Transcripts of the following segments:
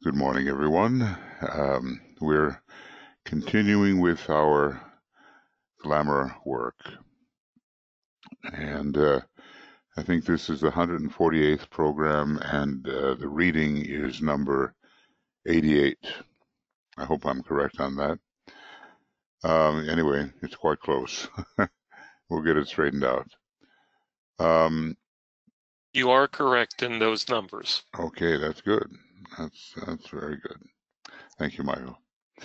Good morning, everyone. We're continuing with our glamour work, and I think this is the 148th program, and the reading is number 88. I hope I'm correct on that. Anyway, it's quite close. We'll get it straightened out. You are correct in those numbers. Okay, that's good. That's very good. Thank you, Michael.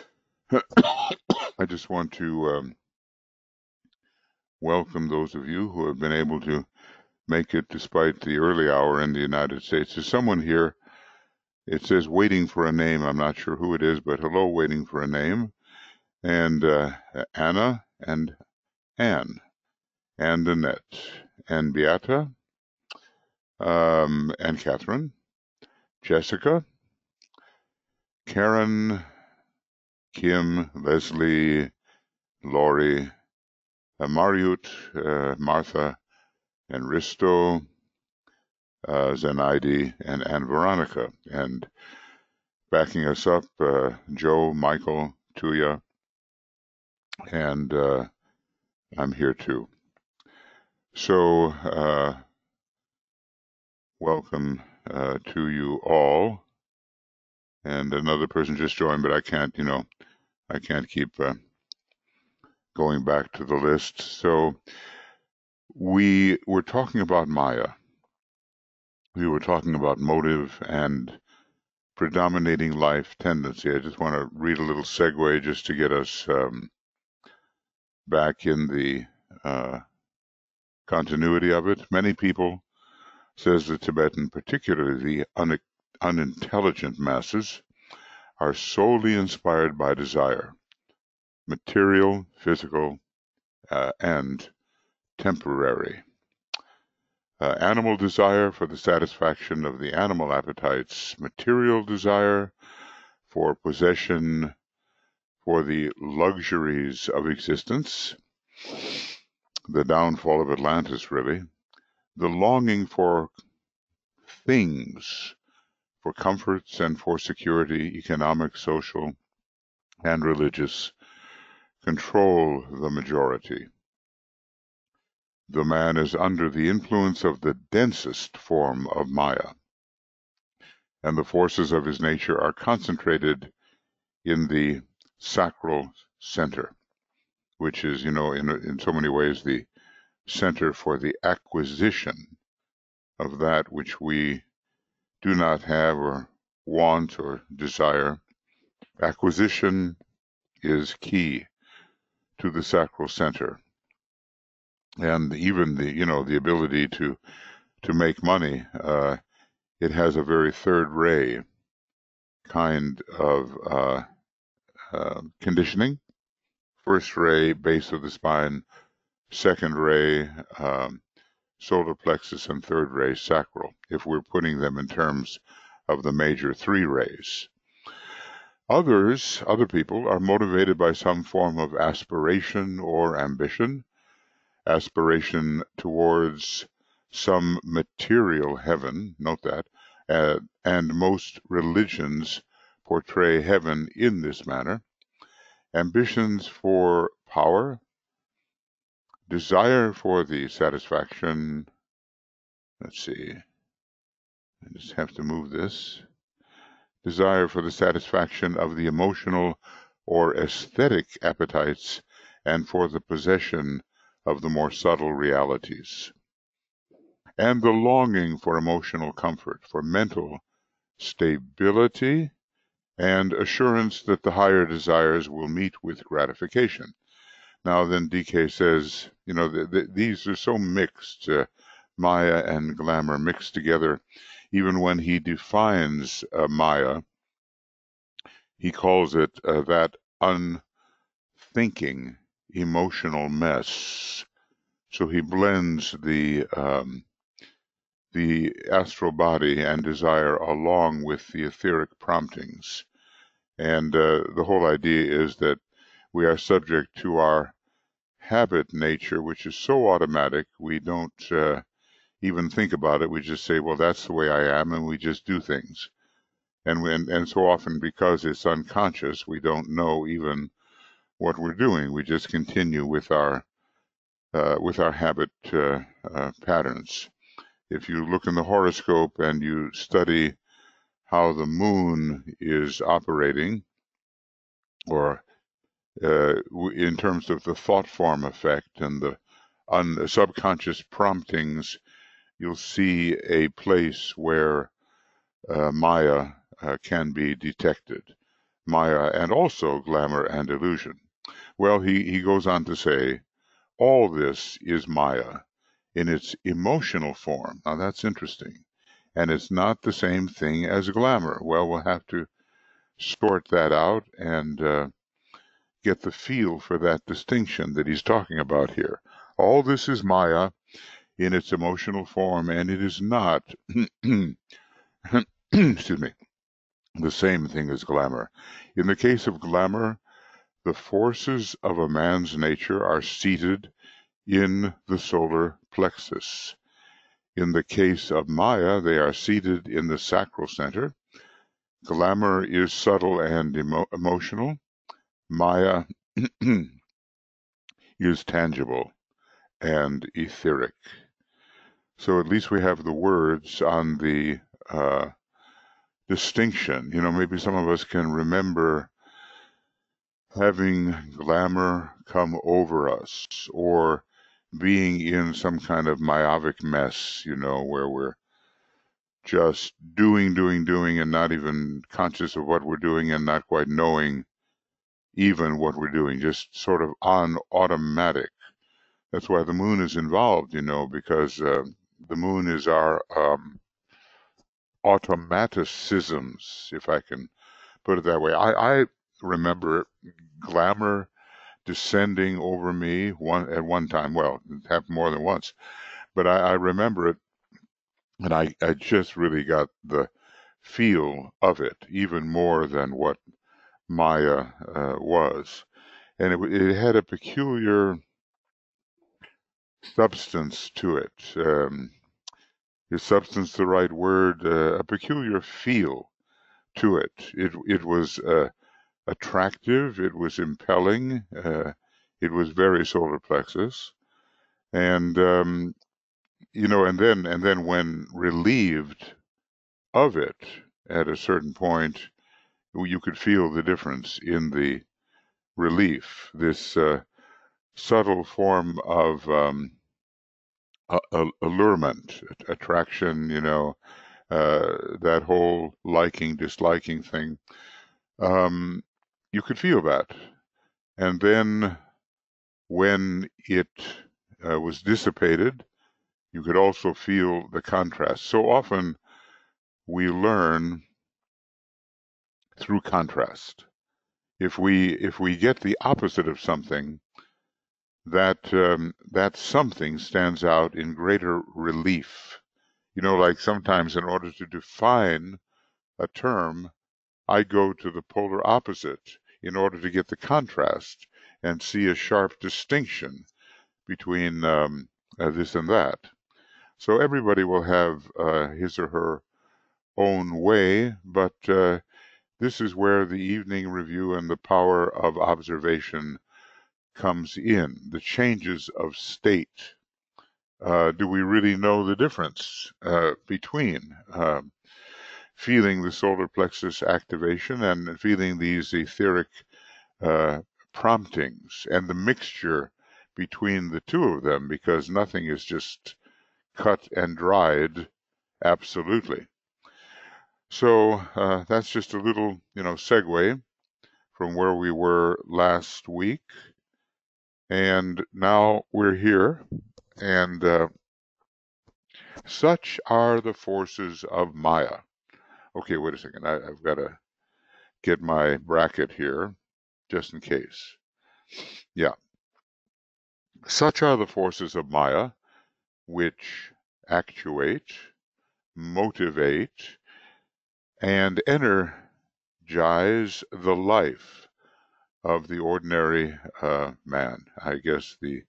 I just want to welcome those of you who have been able to make it despite the early hour in the United States. There's someone here. It says waiting for a name. I'm not sure who it is, but hello, waiting for a name. And Anna and Anne and Annette and Beata and Catherine, Jessica, Karen, Kim, Leslie, Laurie, Mariut, Martha, and Risto, Zenaidi, and Veronica. And backing us up, Joe, Michael, Tuya, and I'm here too. So, welcome to you all. And another person just joined, but I can't keep going back to the list. So, we were talking about Maya. We were talking about motive and predominating life tendency. I just want to read a little segue just to get us back in the continuity of it. Many people, says the Tibetan, particularly the unintelligent masses, are solely inspired by desire, material, physical, and temporary. Animal desire for the satisfaction of the animal appetites, material desire for possession, for the luxuries of existence, the downfall of Atlantis, really, the longing for things, for comforts and for security, economic, social, and religious, control the majority. The man is under the influence of the densest form of Maya, and the forces of his nature are concentrated in the sacral center, which is, in so many ways, the center for the acquisition of that which we do not have or want or desire. Acquisition is key to the sacral center. And even the ability to make money, it has a very third ray kind of conditioning. First ray, base of the spine. Second ray, solar plexus, and third ray, sacral, if we're putting them in terms of the major three rays. Other people are motivated by some form of aspiration or ambition, aspiration towards some material heaven, note that, and most religions portray heaven in this manner. Ambitions for power, desire for the satisfaction, let's see, I just have to move this, desire for the satisfaction of the emotional or aesthetic appetites and for the possession of the more subtle realities, and the longing for emotional comfort, for mental stability, and assurance that the higher desires will meet with gratification. Now then, DK says, these are so mixed, Maya and glamour mixed together. Even when he defines Maya, he calls it that unthinking emotional mess. So he blends the astral body and desire along with the etheric promptings. And the whole idea is that we are subject to our habit nature, which is so automatic, we don't even think about it. We just say, well, that's the way I am, and we just do things. And so often, because it's unconscious, we don't know even what we're doing. We just continue with our habit patterns. If you look in the horoscope and you study how the moon is operating, or in terms of the thought form effect and the subconscious promptings, you'll see a place where Maya can be detected. Maya, and also glamour and illusion. Well, he goes on to say, all this is Maya in its emotional form. Now that's interesting. And it's not the same thing as glamour. Well, we'll have to sort that out and get the feel for that distinction that he's talking about here. All this is Maya in its emotional form, and it is not, excuse me, the same thing as glamour. In the case of glamour, the forces of a man's nature are seated in the solar plexus. In the case of Maya, they are seated in the sacral center. Glamour is subtle and emotional. Maya is tangible and etheric. So at least we have the words on the distinction. Maybe some of us can remember having glamour come over us, or being in some kind of myopic mess, where we're just doing, and not even conscious of what we're doing, and not quite knowing even what we're doing, just sort of on automatic. That's why the moon is involved, because the moon is our automaticisms, if I can put it that way. I remember glamour descending over me at one time. Well, it happened more than once, but I remember it, and I just really got the feel of it even more than what Maya was. And it had a peculiar substance to it. Is substance the right word? A peculiar feel to it. It was attractive. It was impelling. It was very solar plexus, and and then when relieved of it at a certain point, you could feel the difference in the relief. This subtle form of allurement, attraction. That whole liking, disliking thing. You could feel that. And then when it was dissipated, you could also feel the contrast. So often we learn through contrast. If we get the opposite of something, that something stands out in greater relief. Like sometimes in order to define a term, I go to the polar opposite in order to get the contrast and see a sharp distinction between this and that. So everybody will have his or her own way, but this is where the evening review and the power of observation comes in. The changes of state. Do we really know the difference between feeling the solar plexus activation and feeling these etheric promptings, and the mixture between the two of them, because nothing is just cut and dried absolutely. So that's just a little, segue from where we were last week. And now we're here, and such are the forces of Maya. Okay, wait a second. I've got to get my bracket here, just in case. Yeah. Such are the forces of Maya, which actuate, motivate, and energize the life of the ordinary man. I guess the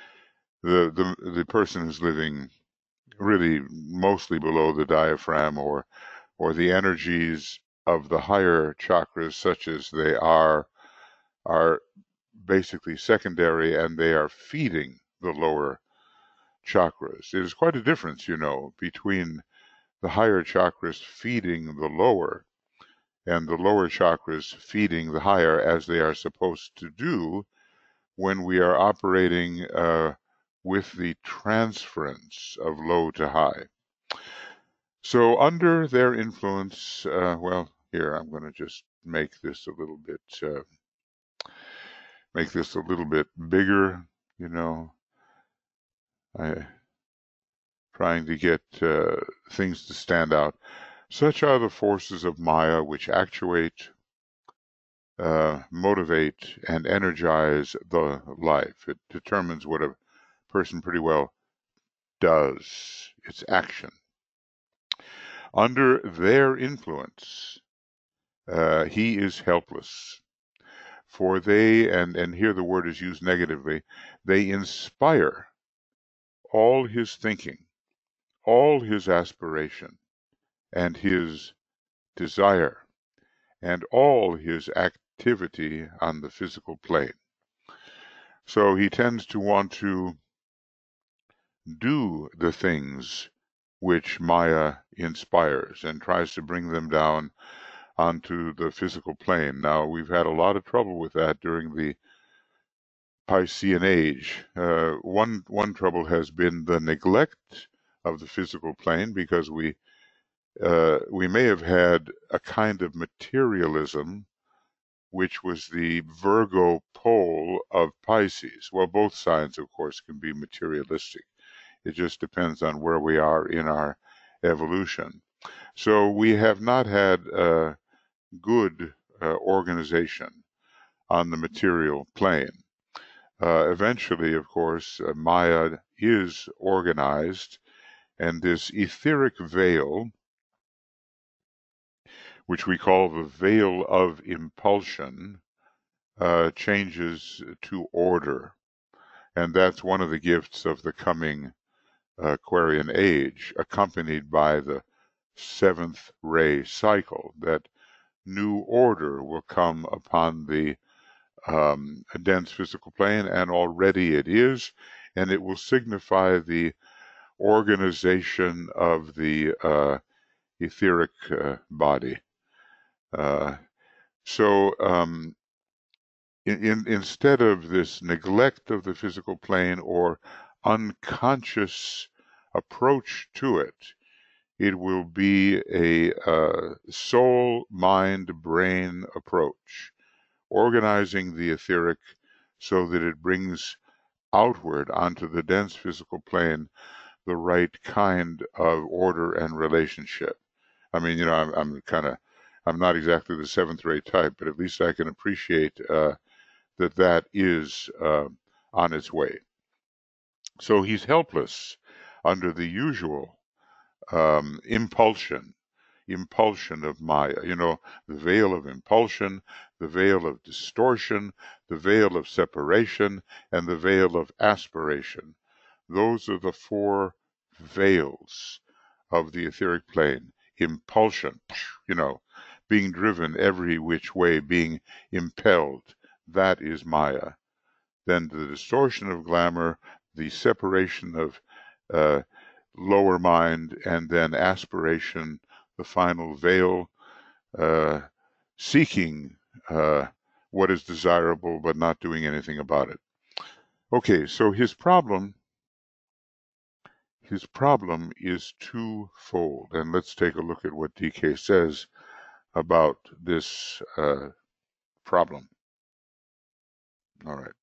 person who's living really mostly below the diaphragm, or the energies of the higher chakras, such as they are basically secondary, and they are feeding the lower chakras. It is quite a difference, between the higher chakras feeding the lower and the lower chakras feeding the higher, as they are supposed to do when we are operating with the transference of low to high. So under their influence, here I'm going to just make this a little bit bigger. I trying to get things to stand out. Such are the forces of Maya which actuate, motivate, and energize the life. It determines what a person pretty well does, its action. Under their influence, he is helpless. For they, and here the word is used negatively, they inspire all his thinking, all his aspiration, and his desire, and all his activity on the physical plane. So he tends to want to do the things which Maya inspires and tries to bring them down onto the physical plane. Now, we've had a lot of trouble with that during the Piscean age. One trouble has been the neglect of the physical plane, because we may have had a kind of materialism which was the Virgo pole of Pisces. Well, both signs, of course, can be materialistic. It just depends on where we are in our evolution. So we have not had good organization on the material plane. Eventually, of course, Maya is organized, and this etheric veil, which we call the veil of impulsion, changes to order. And that's one of the gifts of the coming Aquarian age, accompanied by the seventh ray cycle, that new order will come upon the dense physical plane, and already it is, and it will signify the organization of the etheric body. So instead of this neglect of the physical plane or unconscious approach to it, it will be a soul, mind, brain approach, organizing the etheric so that it brings outward onto the dense physical plane the right kind of order and relationship. I mean, I'm not exactly the seventh ray type, but at least I can appreciate that is on its way. So he's helpless under the usual impulsion of Maya. The veil of impulsion, the veil of distortion, the veil of separation, and the veil of aspiration. Those are the four veils of the etheric plane. Impulsion, being driven every which way, being impelled. That is Maya. Then the distortion of glamour, the separation of lower mind, and then aspiration, the final veil, seeking what is desirable but not doing anything about it. Okay, so his problem is twofold, and let's take a look at what DK says about this problem. All right.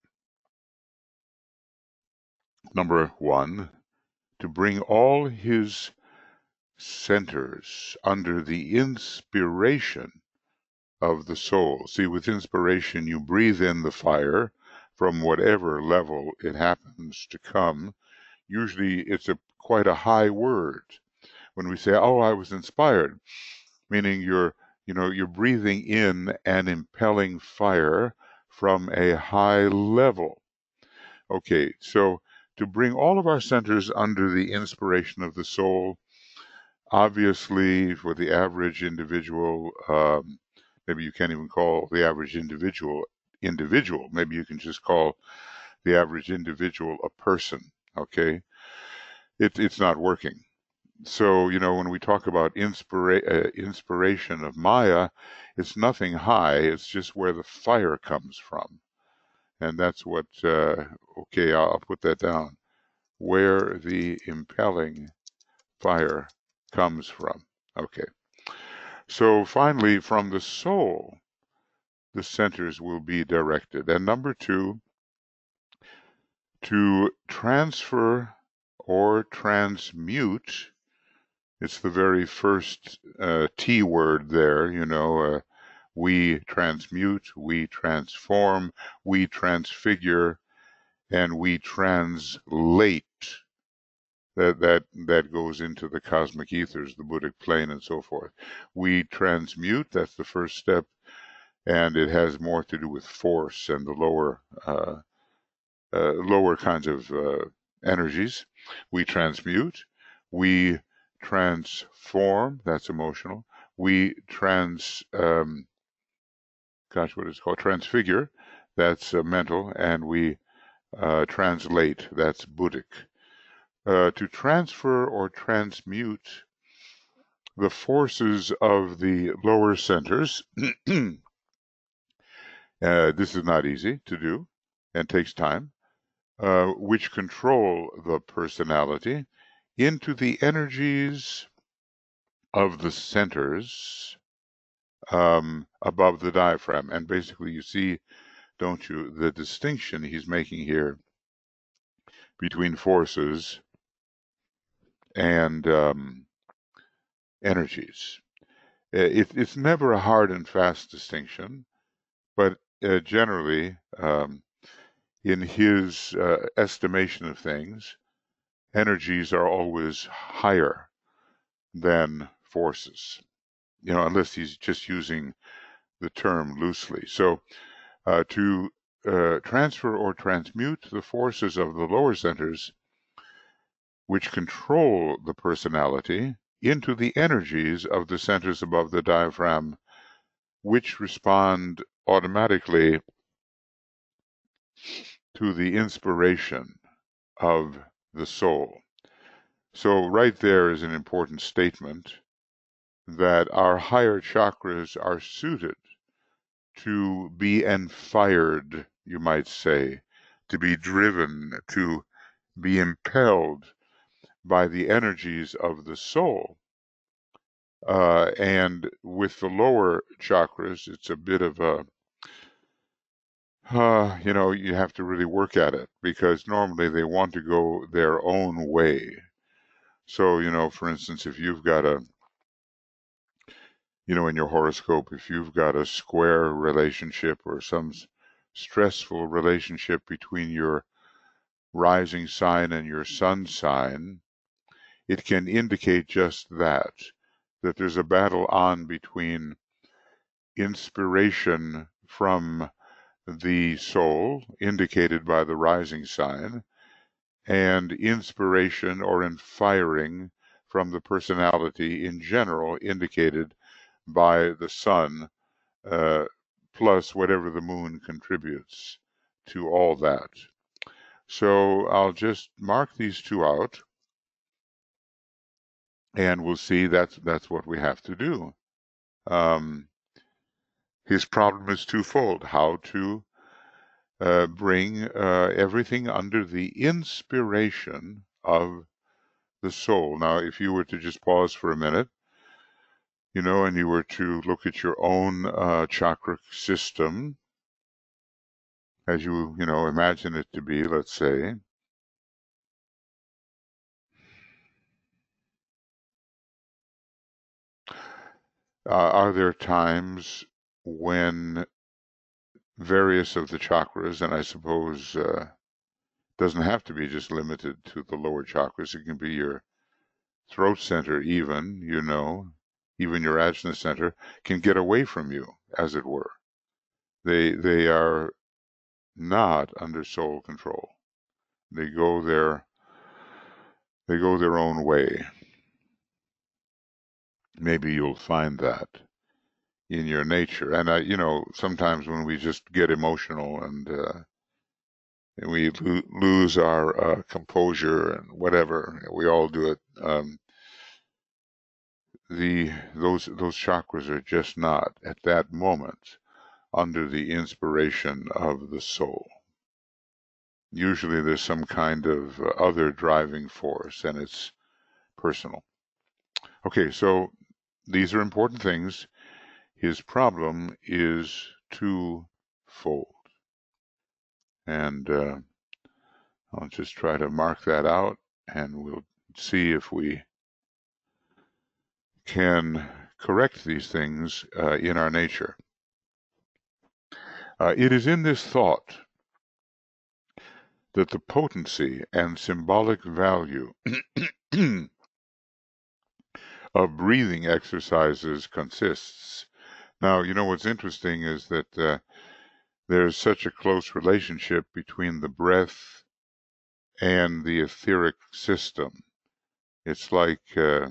Number one, to bring all his centers under the inspiration of the soul. See, with inspiration, you breathe in the fire from whatever level it happens to come. Usually it's quite a high word. When we say, oh, I was inspired, meaning you're breathing in and impelling fire from a high level. Okay, so to bring all of our centers under the inspiration of the soul, Obviously, for the average individual, maybe you can't even call the average individual individual. Maybe you can just call the average individual a person. Okay, it's not working. So, when we talk about inspiration of Maya, it's nothing high. It's just where the fire comes from, and that's what. Okay, I'll put that down. Where the impelling fire comes from. Okay. So finally, from the soul, the centers will be directed. And number two, to transfer or transmute. It's the very first T word there, we transmute, we transform, we transfigure, and we translate. That goes into the cosmic ethers, the Buddhic plane, and so forth. We transmute, that's the first step, and it has more to do with force and the lower kinds of energies. We transmute, we transform, that's emotional. We what is called transfigure, that's mental, and we translate, that's Buddhic. To transfer or transmute the forces of the lower centers. This is not easy to do and takes time, which control the personality, into the energies of the centers above the diaphragm. And basically, you see, don't you, the distinction he's making here between forces and energies. It's never a hard and fast distinction, but generally, in his estimation of things, energies are always higher than forces, unless he's just using the term loosely. So to transfer or transmute the forces of the lower centers, which control the personality, into the energies of the centers above the diaphragm, which respond automatically to the inspiration of the soul. So right there is an important statement that our higher chakras are suited to be enfired, you might say, to be driven, to be impelled by the energies of the soul. And with the lower chakras, it's a bit of a, you have to really work at it, because normally they want to go their own way. So, for instance, if you've got in your horoscope, if you've got a square relationship or some stressful relationship between your rising sign and your sun sign, it can indicate just that there's a battle on between inspiration from the soul, indicated by the rising sign, and inspiration or infiring from the personality in general, indicated by the sun, plus whatever the moon contributes to all that. So I'll just mark these two out, and we'll see that's what we have to do. His problem is twofold: how to bring everything under the inspiration of the soul. Now, if you were to just pause for a minute, and you were to look at your own chakra system as you imagine it to be, let's say, are there times when various of the chakras, and I suppose doesn't have to be just limited to the lower chakras, it can be your throat center even, even your ajna center, can get away from you, as it were. They are not under soul control. They go their own way. maybe you'll find that in your nature. And sometimes when we just get emotional and we lose our composure and whatever, we all do it. Those chakras are just not at that moment under the inspiration of the soul. Usually there's some kind of other driving force, and it's personal. Okay, so these are important things. His problem is twofold. And I'll just try to mark that out, and we'll see if we can correct these things in our nature. It is in this thought that the potency and symbolic value of breathing exercises consists. Now, what's interesting is that there's such a close relationship between the breath and the etheric system. It's like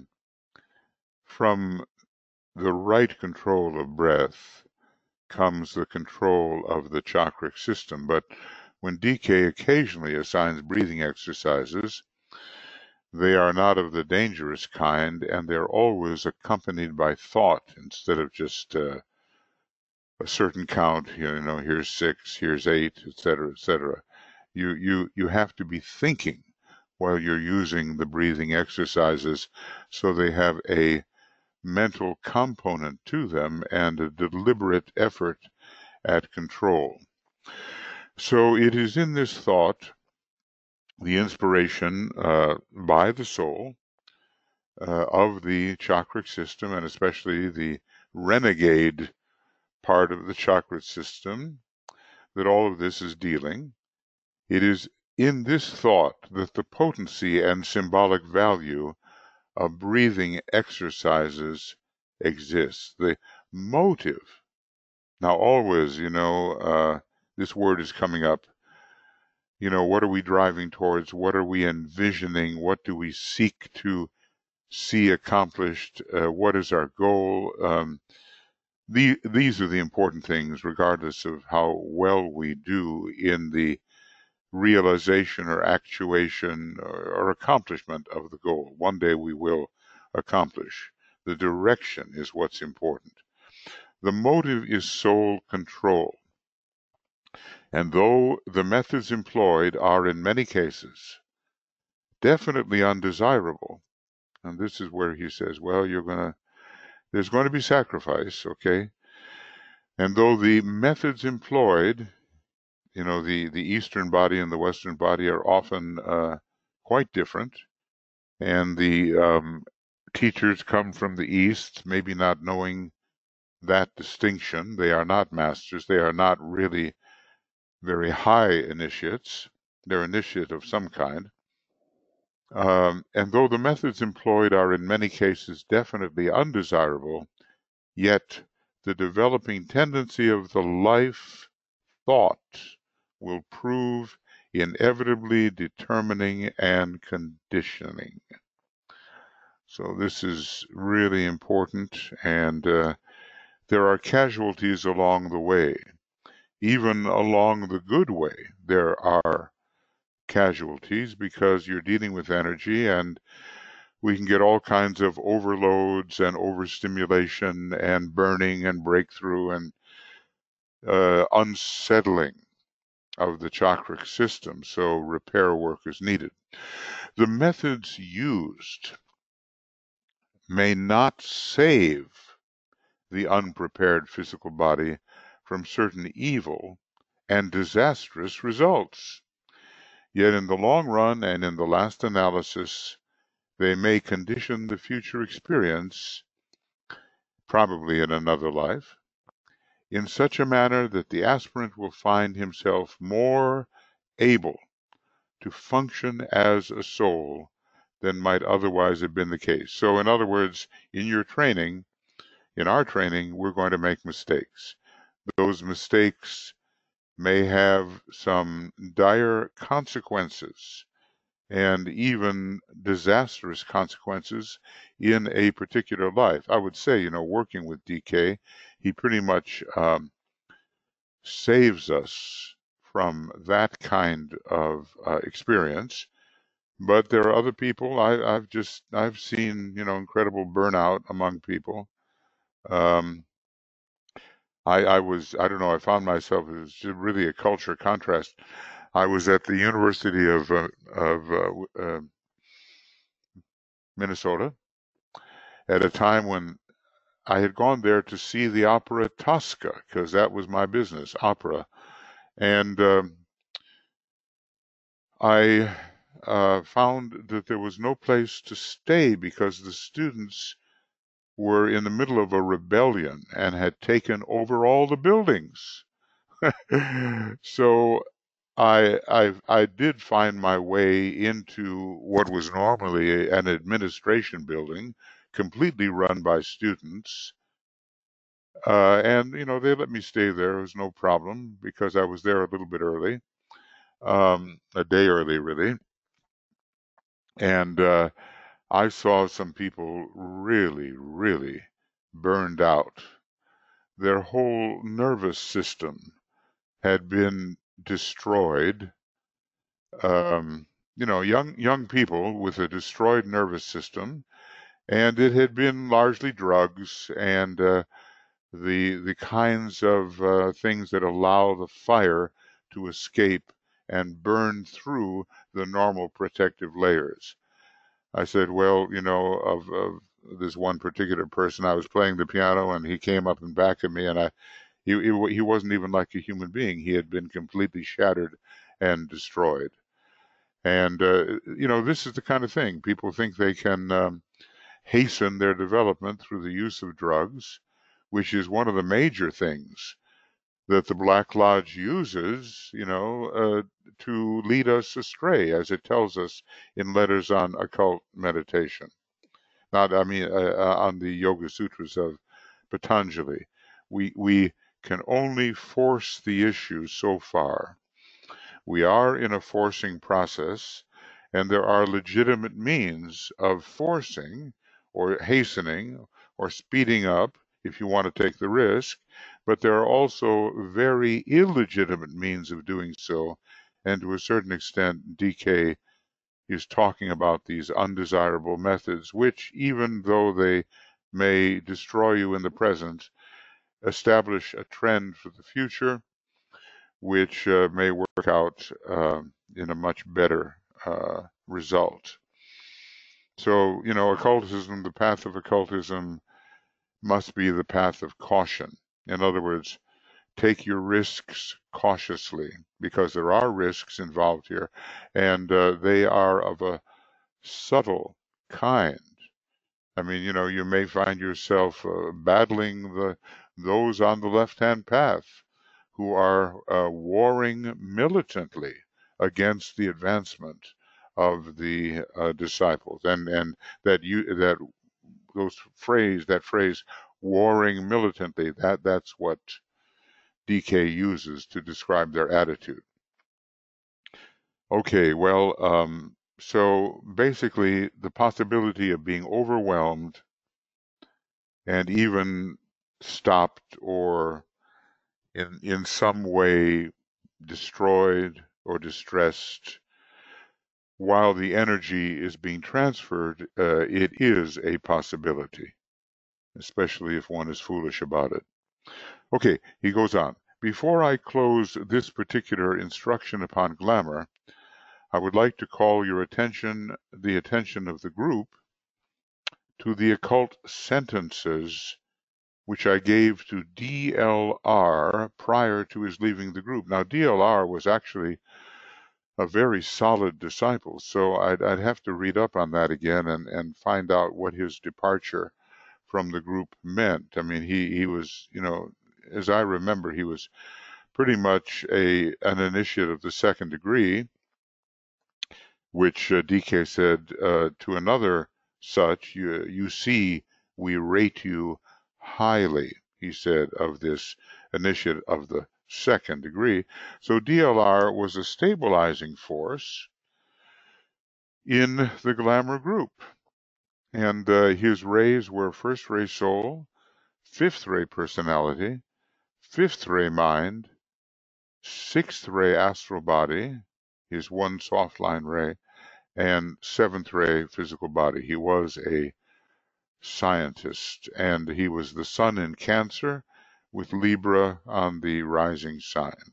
from the right control of breath comes the control of the chakric system. But when DK occasionally assigns breathing exercises, they are not of the dangerous kind, and they're always accompanied by thought instead of just a certain count. Here's 6, here's 8, etc., etc. You have to be thinking while you're using the breathing exercises, so they have a mental component to them and a deliberate effort at control. So it is in this thought, the inspiration by the soul of the chakric system, and especially the renegade part of the chakra system, that all of this is dealing. It is in this thought that the potency and symbolic value of breathing exercises exists. The motive. Now, always, this word is coming up. What are we driving towards? What are we envisioning? What do we seek to see accomplished? What is our goal? These are the important things, regardless of how well we do in the realization or actuation or accomplishment of the goal. One day we will accomplish. The direction is what's important. The motive is soul control. And though the methods employed are in many cases definitely undesirable, and this is where he says, well, there's going to be sacrifice, okay? And though the methods employed, the Eastern body and the Western body are often quite different, and the teachers come from the East, maybe not knowing that distinction. They are not masters. They are not really very high initiates. They're initiate of some kind. And though the methods employed are in many cases definitely undesirable, yet the developing tendency of the life thought will prove inevitably determining and conditioning. So this is really important, and there are casualties along the way. Even along the good way, there are casualties because you're dealing with energy, and we can get all kinds of overloads and overstimulation and burning and breakthrough and unsettling of the chakric system, so repair work is needed. The methods used may not save the unprepared physical body from certain evil and disastrous results. Yet in the long run and in the last analysis, they may condition the future experience, probably in another life, in such a manner that the aspirant will find himself more able to function as a soul than might otherwise have been the case. So in other words, in our training, we're going to make mistakes. Those mistakes may have some dire consequences, and even disastrous consequences in a particular life. I would say, working with DK, he pretty much saves us from that kind of experience. But there are other people I've seen, incredible burnout among people. Um, I don't know, I found myself, it was just really a culture contrast. I was at the University of Minnesota at a time when I had gone there to see the opera Tosca, because that was my business, opera. And I found that there was no place to stay because the students were in the middle of a rebellion and had taken over all the buildings. So I did find my way into what was normally an administration building, completely run by students. And they let me stay there. It was no problem because I was there a little bit early, a day early, really. And I saw some people really, really burned out. Their whole nervous system had been destroyed. Um, young people with a destroyed nervous system, and it had been largely drugs and the kinds of things that allow the fire to escape and burn through the normal protective layers. I said, well, of this one particular person, I was playing the piano and he came up and back at me, and he wasn't even like a human being. He had been completely shattered and destroyed. And this is the kind of thing people think they can hasten their development through the use of drugs, which is one of the major things that the Black Lodge uses, to lead us astray, as it tells us in Letters on Occult Meditation. Not, I mean, on the Yoga Sutras of Patanjali. We can only force the issue so far. We are in a forcing process, and there are legitimate means of forcing or hastening or speeding up if you want to take the risk, but there are also very illegitimate means of doing so. And to a certain extent, DK is talking about these undesirable methods, which, even though they may destroy you in the present, establish a trend for the future, which may work out in a much better result. So, occultism, the path of occultism must be the path of caution. In other words, take your risks cautiously, because there are risks involved here, and they are of a subtle kind. I mean, you may find yourself battling those on the left-hand path who are warring militantly against the advancement of the disciples, and that phrase, warring militantly, that's what DK uses to describe their attitude. Okay, well, so basically, the possibility of being overwhelmed and even stopped or in some way destroyed or distressed while the energy is being transferred, it is a possibility, especially if one is foolish about it. Okay, he goes on. Before I close this particular instruction upon glamour, I would like to call your attention, the attention of the group, to the occult sentences which I gave to DLR prior to his leaving the group. Now, DLR was actually a very solid disciple, so I'd have to read up on that again and find out what his departure from the group meant. I mean, he was, as I remember, he was pretty much an initiate of the second degree, which DK said to another such, you see, we rate you highly, he said, of this initiate of the second degree. So DLR was a stabilizing force, in the glamour group. And his rays were first ray soul, fifth ray personality, fifth ray mind, sixth ray astral body, his one soft line ray, and seventh ray physical body. He was a scientist, and he was the sun in Cancer with Libra on the rising sign.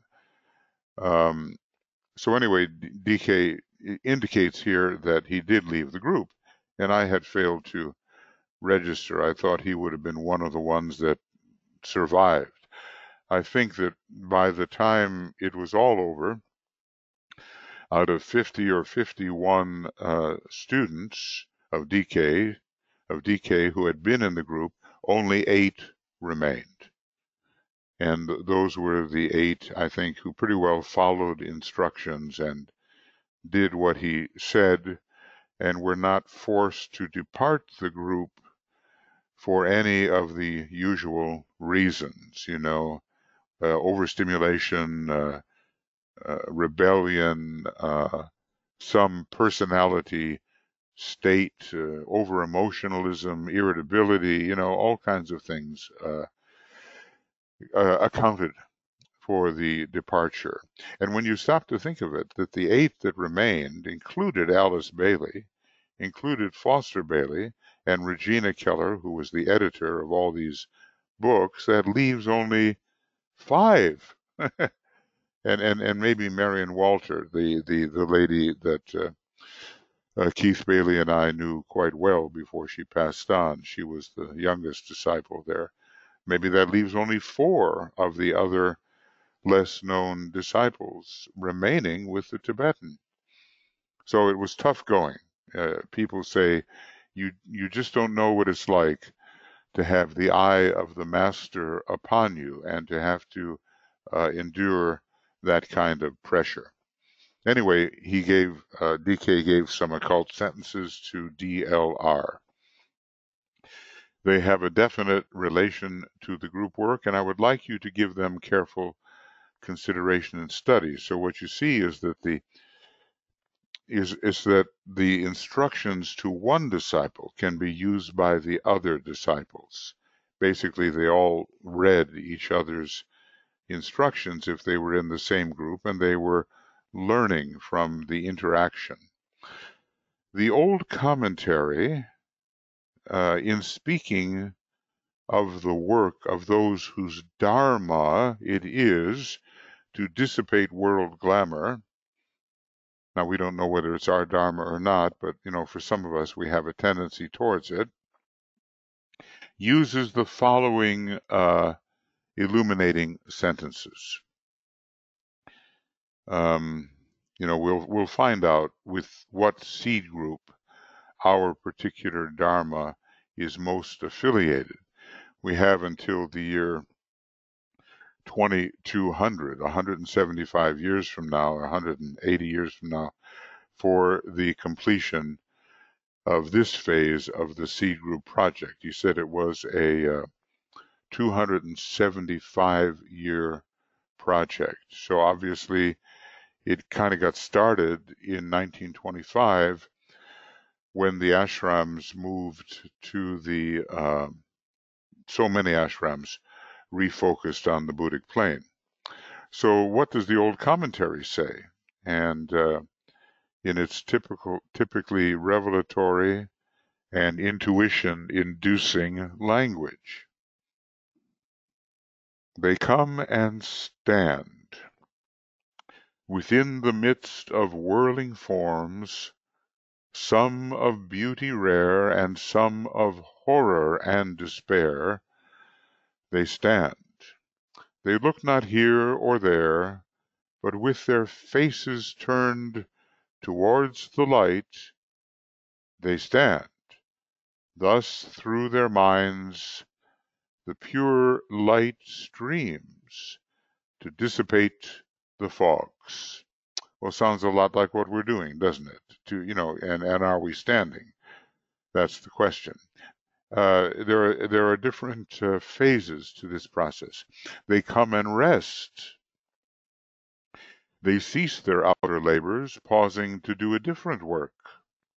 So anyway, DK indicates here that he did leave the group, and I had failed to register. I thought he would have been one of the ones that survived. I think that by the time it was all over, out of 50 or 51 students of DK who had been in the group, only 8 remained. And those were the 8, I think, who pretty well followed instructions and did what he said and were not forced to depart the group for any of the usual reasons, overstimulation, rebellion, some personality state, over emotionalism, irritability, all kinds of things accounted for the departure. And when you stop to think of it, that the 8 that remained included Alice Bailey, included Foster Bailey, and Regina Keller, who was the editor of all these books, that leaves only 5. and maybe Marion Walter, the lady that Keith Bailey and I knew quite well before she passed on. She was the youngest disciple there. Maybe that leaves only 4 of the other less known disciples remaining with the Tibetan. So it was tough going. People say you just don't know what it's like to have the eye of the master upon you and to have to endure that kind of pressure. Anyway, DK gave some occult sentences to DLR. They have a definite relation to the group work, and I would like you to give them careful consideration and study. So what you see is that the instructions to one disciple can be used by the other disciples. Basically, they all read each other's instructions if they were in the same group, and they were learning from the interaction. The old commentary, in speaking of the work of those whose dharma it is to dissipate world glamour. Now, we don't know whether it's our dharma or not, but, for some of us, we have a tendency towards it. Uses the following illuminating sentences. We'll find out with what seed group our particular dharma is most affiliated. We have until the year 2200, 175 years from now, 180 years from now, for the completion of this phase of the seed group project. You said it was a 275-year project. So obviously it kind of got started in 1925 when the ashrams moved to the, so many ashrams refocused on the Buddhic plane. So what does the old commentary say? And in its typically revelatory and intuition-inducing language, they come and stand within the midst of whirling forms, some of beauty rare and some of horror and despair. They stand. They look not here or there, but with their faces turned towards the light, they stand. Thus through their minds the pure light streams to dissipate the fogs. Well, sounds a lot like what we're doing, doesn't it? And are we standing? That's the question. There are different phases to this process. They come and rest. They cease their outer labors, pausing to do a different work.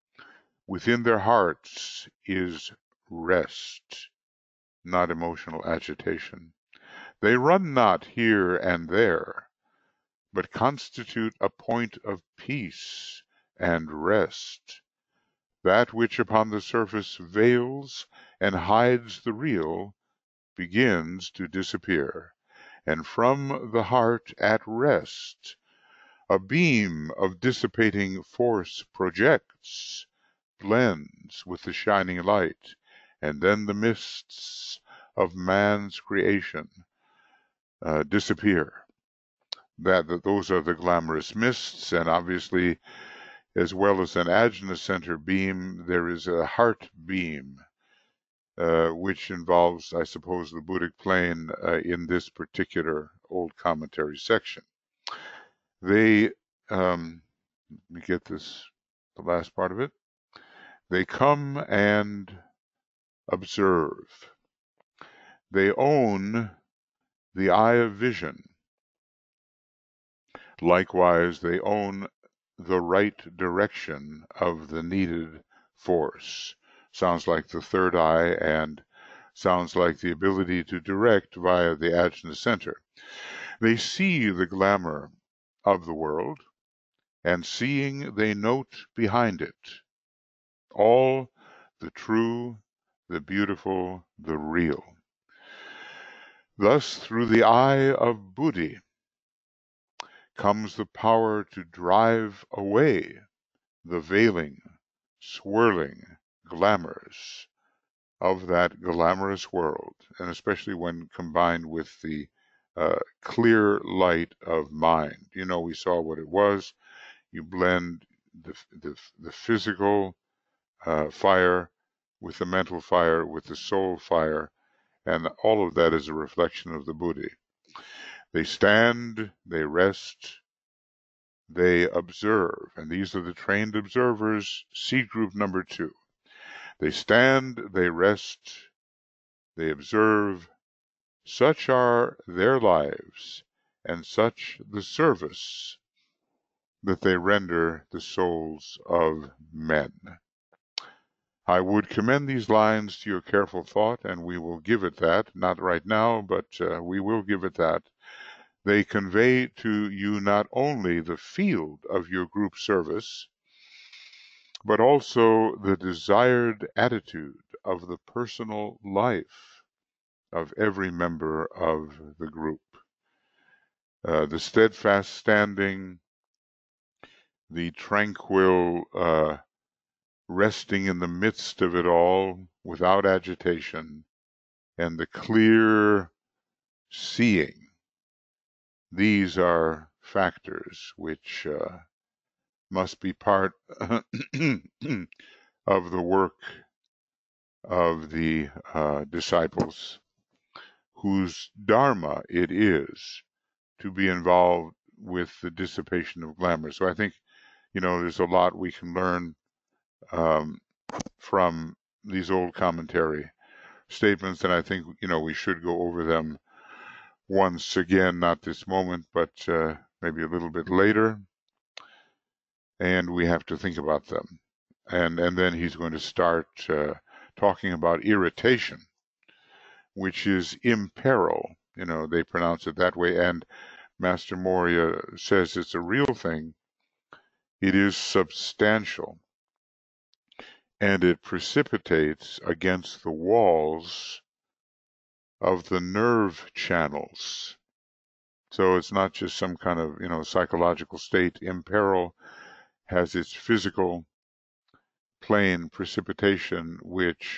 within their hearts is rest, not emotional agitation. They run not here and there, but constitute a point of peace and rest. That which upon the surface veils and hides the real begins to disappear, and from the heart at rest a beam of dissipating force projects, blends with the shining light, and then the mists of man's creation disappear. Those are the glamorous mists, and obviously, as well as an ajna center beam, there is a heart beam, which involves, I suppose, the Buddhic plane in this particular old commentary section. They, let me get this, the last part of it. They come and observe. They own the eye of vision. Likewise, they own the right direction of the needed force. Sounds like the third eye, and sounds like the ability to direct via the ajna center. They see the glamour of the world, and seeing they note behind it all the true, the beautiful, the real. Thus, through the eye of Buddhi comes the power to drive away the veiling, swirling glamours of that glamorous world, and especially when combined with the clear light of mind. You know, we saw what it was. You blend the physical fire with the mental fire, with the soul fire, and all of that is a reflection of the Buddhi. They stand, they rest, they observe, and these are the trained observers, seed group number 2. They stand, they rest, they observe. Such are their lives, and such the service that they render the souls of men. I would commend these lines to your careful thought, and we will give it that, not right now, but we will give it that. They convey to you not only the field of your group service, but also the desired attitude of the personal life of every member of the group. The steadfast standing, the tranquil resting in the midst of it all without agitation, and the clear seeing. These are factors which must be part of the work of the disciples, whose dharma it is to be involved with the dissipation of glamour. So I think, you know, there's a lot we can learn from these old commentary statements, and I think, you know, we should go over them once again, not this moment, but maybe a little bit later, and we have to think about them. And then he's going to start talking about irritation, which is imperil. You know, they pronounce it that way, and Master Moria says it's a real thing. It is substantial, and it precipitates against the walls of the nerve channels. So it's not just some kind of, you know, psychological state. Imperil has its physical plane precipitation, which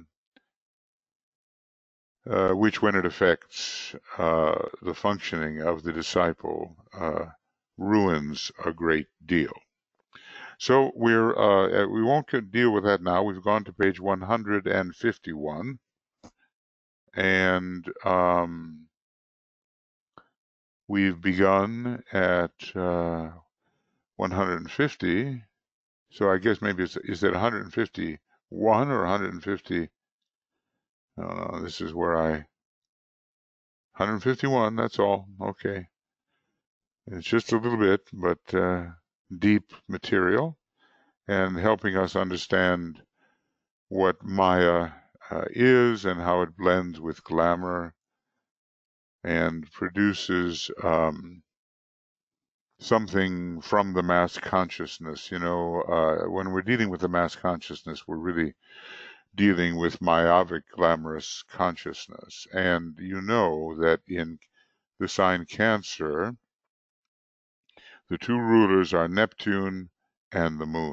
when it affects the functioning of the disciple, ruins a great deal. So we won't deal with that now. We've gone to page 151, and we've begun at 150. So I guess maybe is it 151 or 150? No, this is where 151. That's all. Okay. It's just a little bit, but deep material. and helping us understand what Maya is and how it blends with glamour and produces something from the mass consciousness. When we're dealing with the mass consciousness, we're really dealing with myopic, glamorous consciousness. And you know that in the sign Cancer, the two rulers are Neptune and the moon.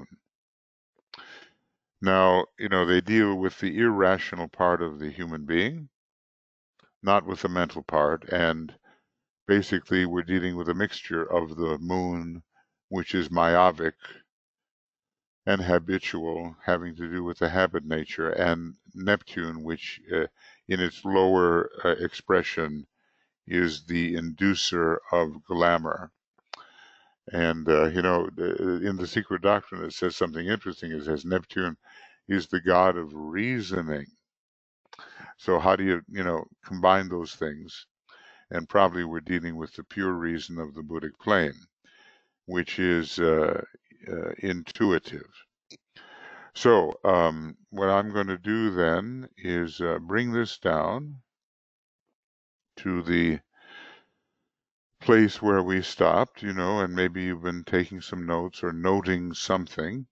Now, they deal with the irrational part of the human being, not with the mental part. And basically, we're dealing with a mixture of the moon, which is myopic and habitual, having to do with the habit nature, and Neptune, which in its lower expression is the inducer of glamour. And, in the Secret Doctrine, it says something interesting. It says Neptune is the god of reasoning. So how do you, combine those things? And probably we're dealing with the pure reason of the Buddhic plane, which is intuitive. So what I'm going to do then is bring this down to the place where we stopped, and maybe you've been taking some notes or noting something.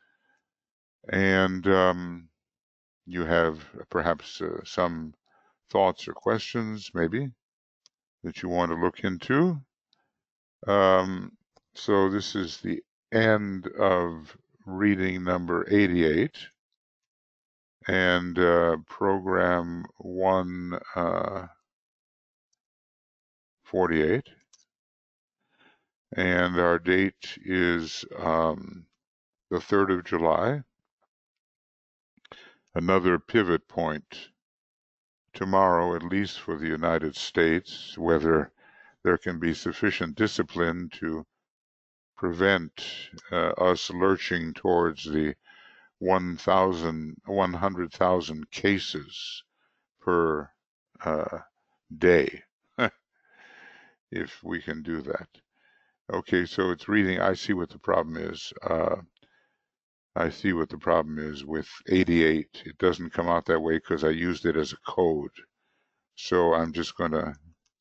And you have perhaps some thoughts or questions, maybe, that you want to look into. So this is the end of reading number 88 and program 148. And our date is the 3rd of July. Another pivot point tomorrow, at least for the United States, whether there can be sufficient discipline to prevent us lurching towards the 100,000 cases per day, if we can do that. Okay, so it's reading. I see what the problem is. I see what the problem is with 88. It doesn't come out that way because I used it as a code. So I'm just going to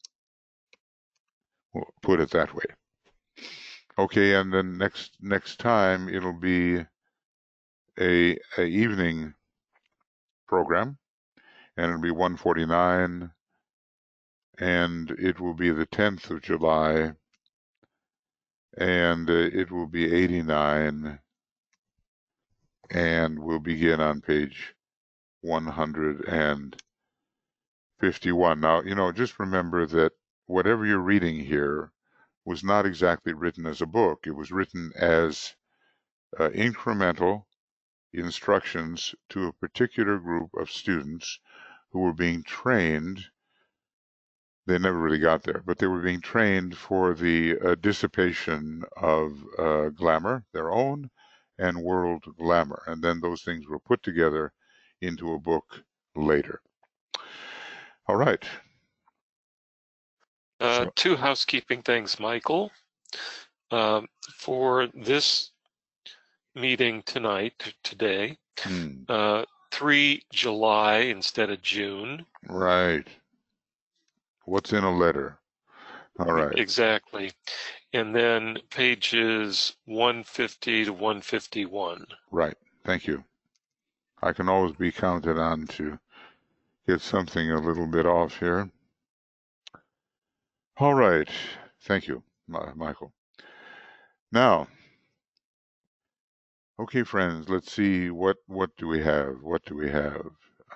put it that way. Okay, and then next time it'll be a evening program, and it'll be 149, and it will be the 10th of July, and it will be 89, and we'll begin on page 151. Now, just remember that whatever you're reading here was not exactly written as a book. It was written as incremental instructions to a particular group of students who were being trained. They never really got there, but they were being trained for the dissipation of glamour, their own and world glamour. And then those things were put together into a book later. All right. Two housekeeping things, Michael. For this meeting today, 3 July instead of June. Right. What's in a letter? All right. Exactly. And then pages 150 to 151. Right. Thank you. I can always be counted on to get something a little bit off here. All right. Thank you, Michael. Now, okay, friends, let's see what do we have? What do we have?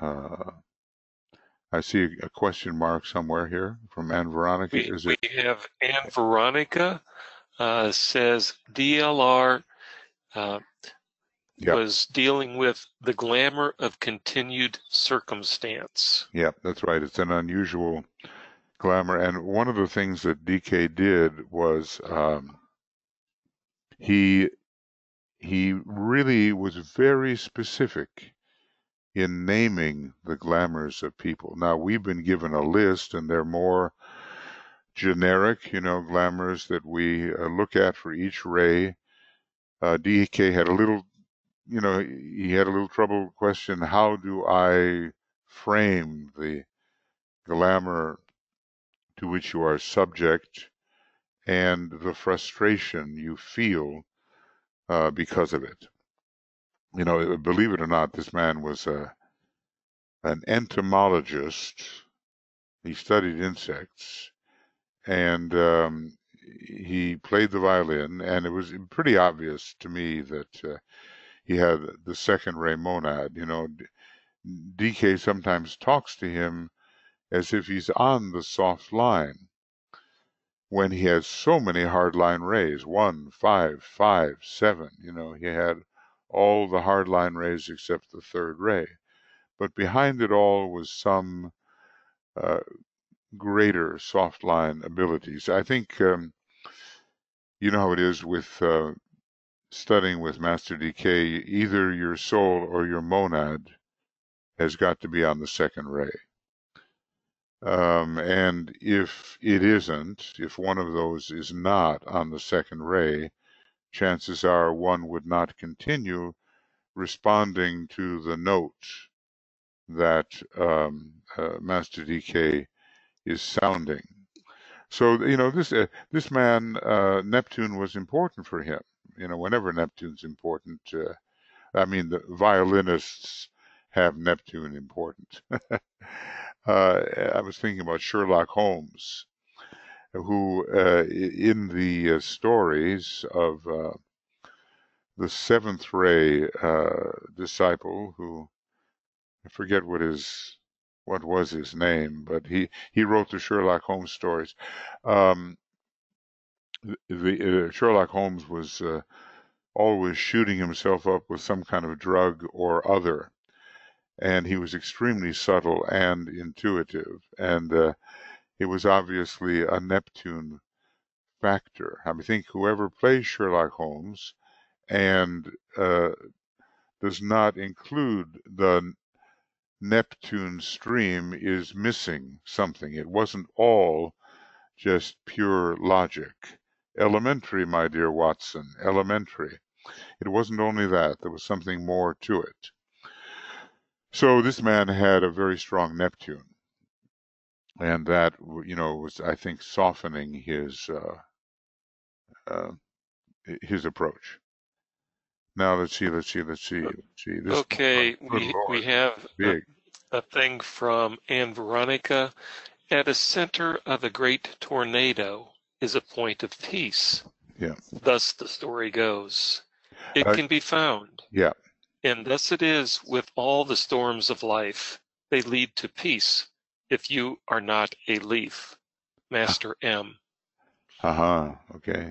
I see a question mark somewhere here from Anne Veronica. We have Anne Veronica says DLR was dealing with the glamour of continued circumstance. Yeah, that's right. It's an unusual glamour. And one of the things that DK did was he really was very specific in naming the glamours of people. Now, we've been given a list, and they're more generic, glamours that we look at for each ray. DK had a little he had a little trouble question, how do I frame the glamour to which you are subject and the frustration you feel because of it. Believe it or not, this man was an entomologist. He studied insects, and he played the violin, and it was pretty obvious to me that he had the second ray monad. DK sometimes talks to him as if he's on the soft line when he has so many hard line rays, 1, 5, 5, 7. He had all the hard line rays except the third ray. But behind it all was some greater soft line abilities. I think you know how it is with studying with Master DK, either your soul or your monad has got to be on the second ray. And if it isn't, if one of those is not on the second ray, chances are one would not continue responding to the note that Master DK is sounding. So this man Neptune was important for him. Whenever Neptune's important, the violinists have Neptune important. I was thinking about Sherlock Holmes, who in the stories of the seventh ray disciple, who I forget what was his name, but he wrote the Sherlock Holmes stories. Sherlock Holmes was always shooting himself up with some kind of drug or other, and he was extremely subtle and intuitive, and it was obviously a Neptune factor. I think whoever plays Sherlock Holmes and does not include the Neptune stream is missing something. It wasn't all just pure logic. Elementary, my dear Watson, elementary. It wasn't only that, there was something more to it. So this man had a very strong Neptune, and that was, I think, softening his approach. Now let's see. This Okay, we have a thing from Anne Veronica. At the center of a great tornado is a point of peace. Yeah. Thus the story goes. It can be found. Yeah. And thus it is with all the storms of life. They lead to peace if you are not a leaf. Master M. Okay.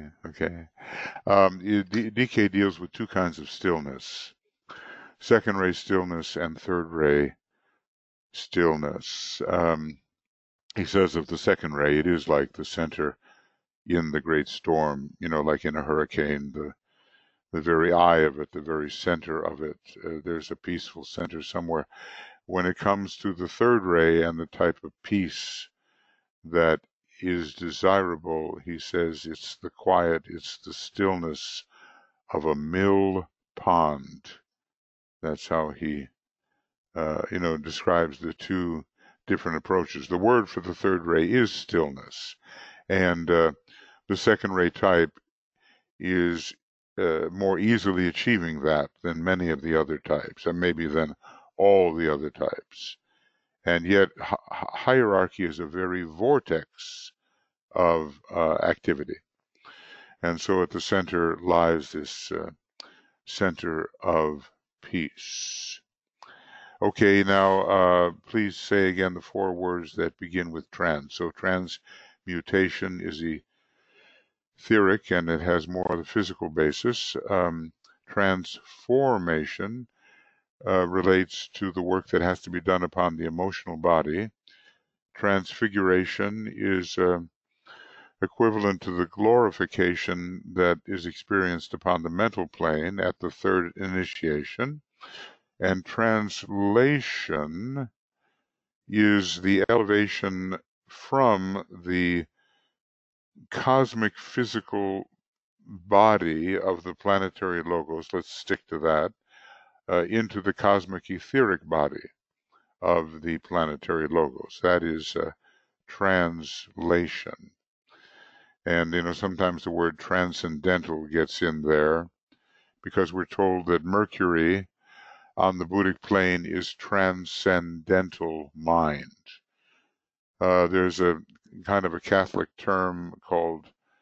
DK deals with two kinds of stillness: second ray stillness and third ray stillness. He says of the second ray, it is like the center in the great storm, like in a hurricane, the very eye of it, the very center of it. There's a peaceful center somewhere. When it comes to the third ray and the type of peace that is desirable, he says it's the quiet, it's the stillness of a mill pond. That's how he, describes the two different approaches. The word for the third ray is stillness, and the second ray type is more easily achieving that than many of the other types, and maybe than all the other types. And yet hierarchy is a very vortex of activity. And so at the center lies this center of peace. Okay, now please say again the four words that begin with trans. So transmutation is etheric, and it has more of the physical basis. Transformation relates to the work that has to be done upon the emotional body. Transfiguration is equivalent to the glorification that is experienced upon the mental plane at the third initiation. And translation is the elevation from the cosmic physical body of the planetary logos, let's stick to that, into the cosmic etheric body of the planetary logos. That is translation. And, sometimes the word transcendental gets in there because we're told that Mercury on the Buddhic plane is transcendental mind. There's a kind of a Catholic term called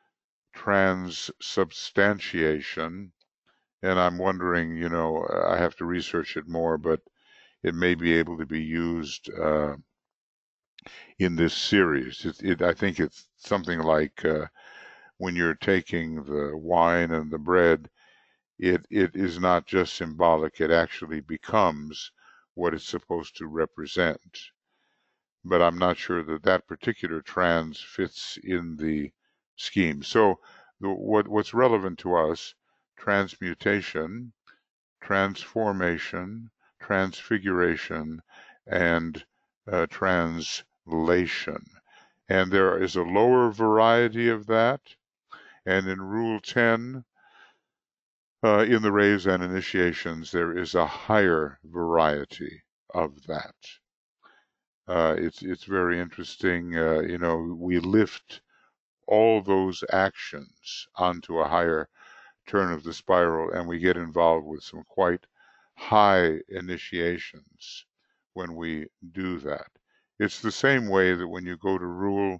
transubstantiation, and I'm wondering, I have to research it more, but it may be able to be used in this series. I think it's something like when you're taking the wine and the bread, it is not just symbolic, it actually becomes what it's supposed to represent. But I'm not sure that that particular trans fits in the scheme. So what's relevant to us, transmutation, transformation, transfiguration, and translation. And there is a lower variety of that. And in Rule 10, in the rays and initiations, there is a higher variety of that. It's very interesting. We lift all those actions onto a higher turn of the spiral, and we get involved with some quite high initiations when we do that. It's the same way that when you go to Rule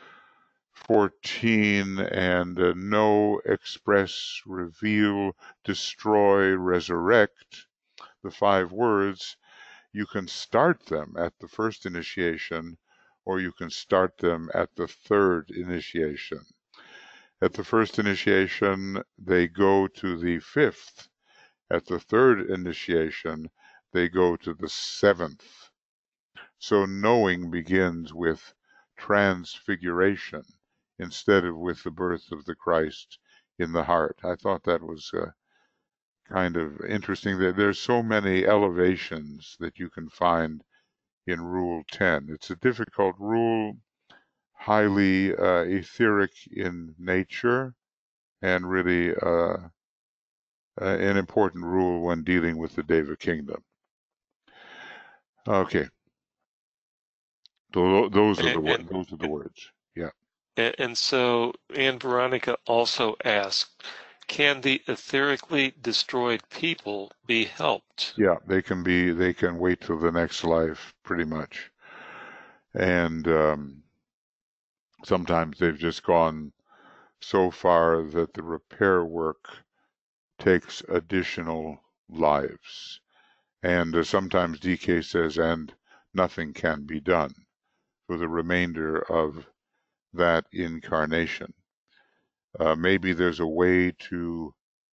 14 and know, express, reveal, destroy, resurrect, the 5 words, you can start them at the first initiation, or you can start them at the 3rd initiation. At the first initiation, they go to the 5th. At the 3rd initiation, they go to the 7th. So knowing begins with transfiguration instead of with the birth of the Christ in the heart. I thought that was kind of interesting. There's so many elevations that you can find in Rule 10. It's a difficult rule, highly etheric in nature, and really an important rule when dealing with the Deva Kingdom. Okay. Those are the words. Yeah. And so Anne Veronica also asked, can the etherically destroyed people be helped? Yeah, they can wait till the next life, pretty much. And sometimes they've just gone so far that the repair work takes additional lives. And sometimes DK says, and nothing can be done for the remainder of that incarnation. Maybe there's a way to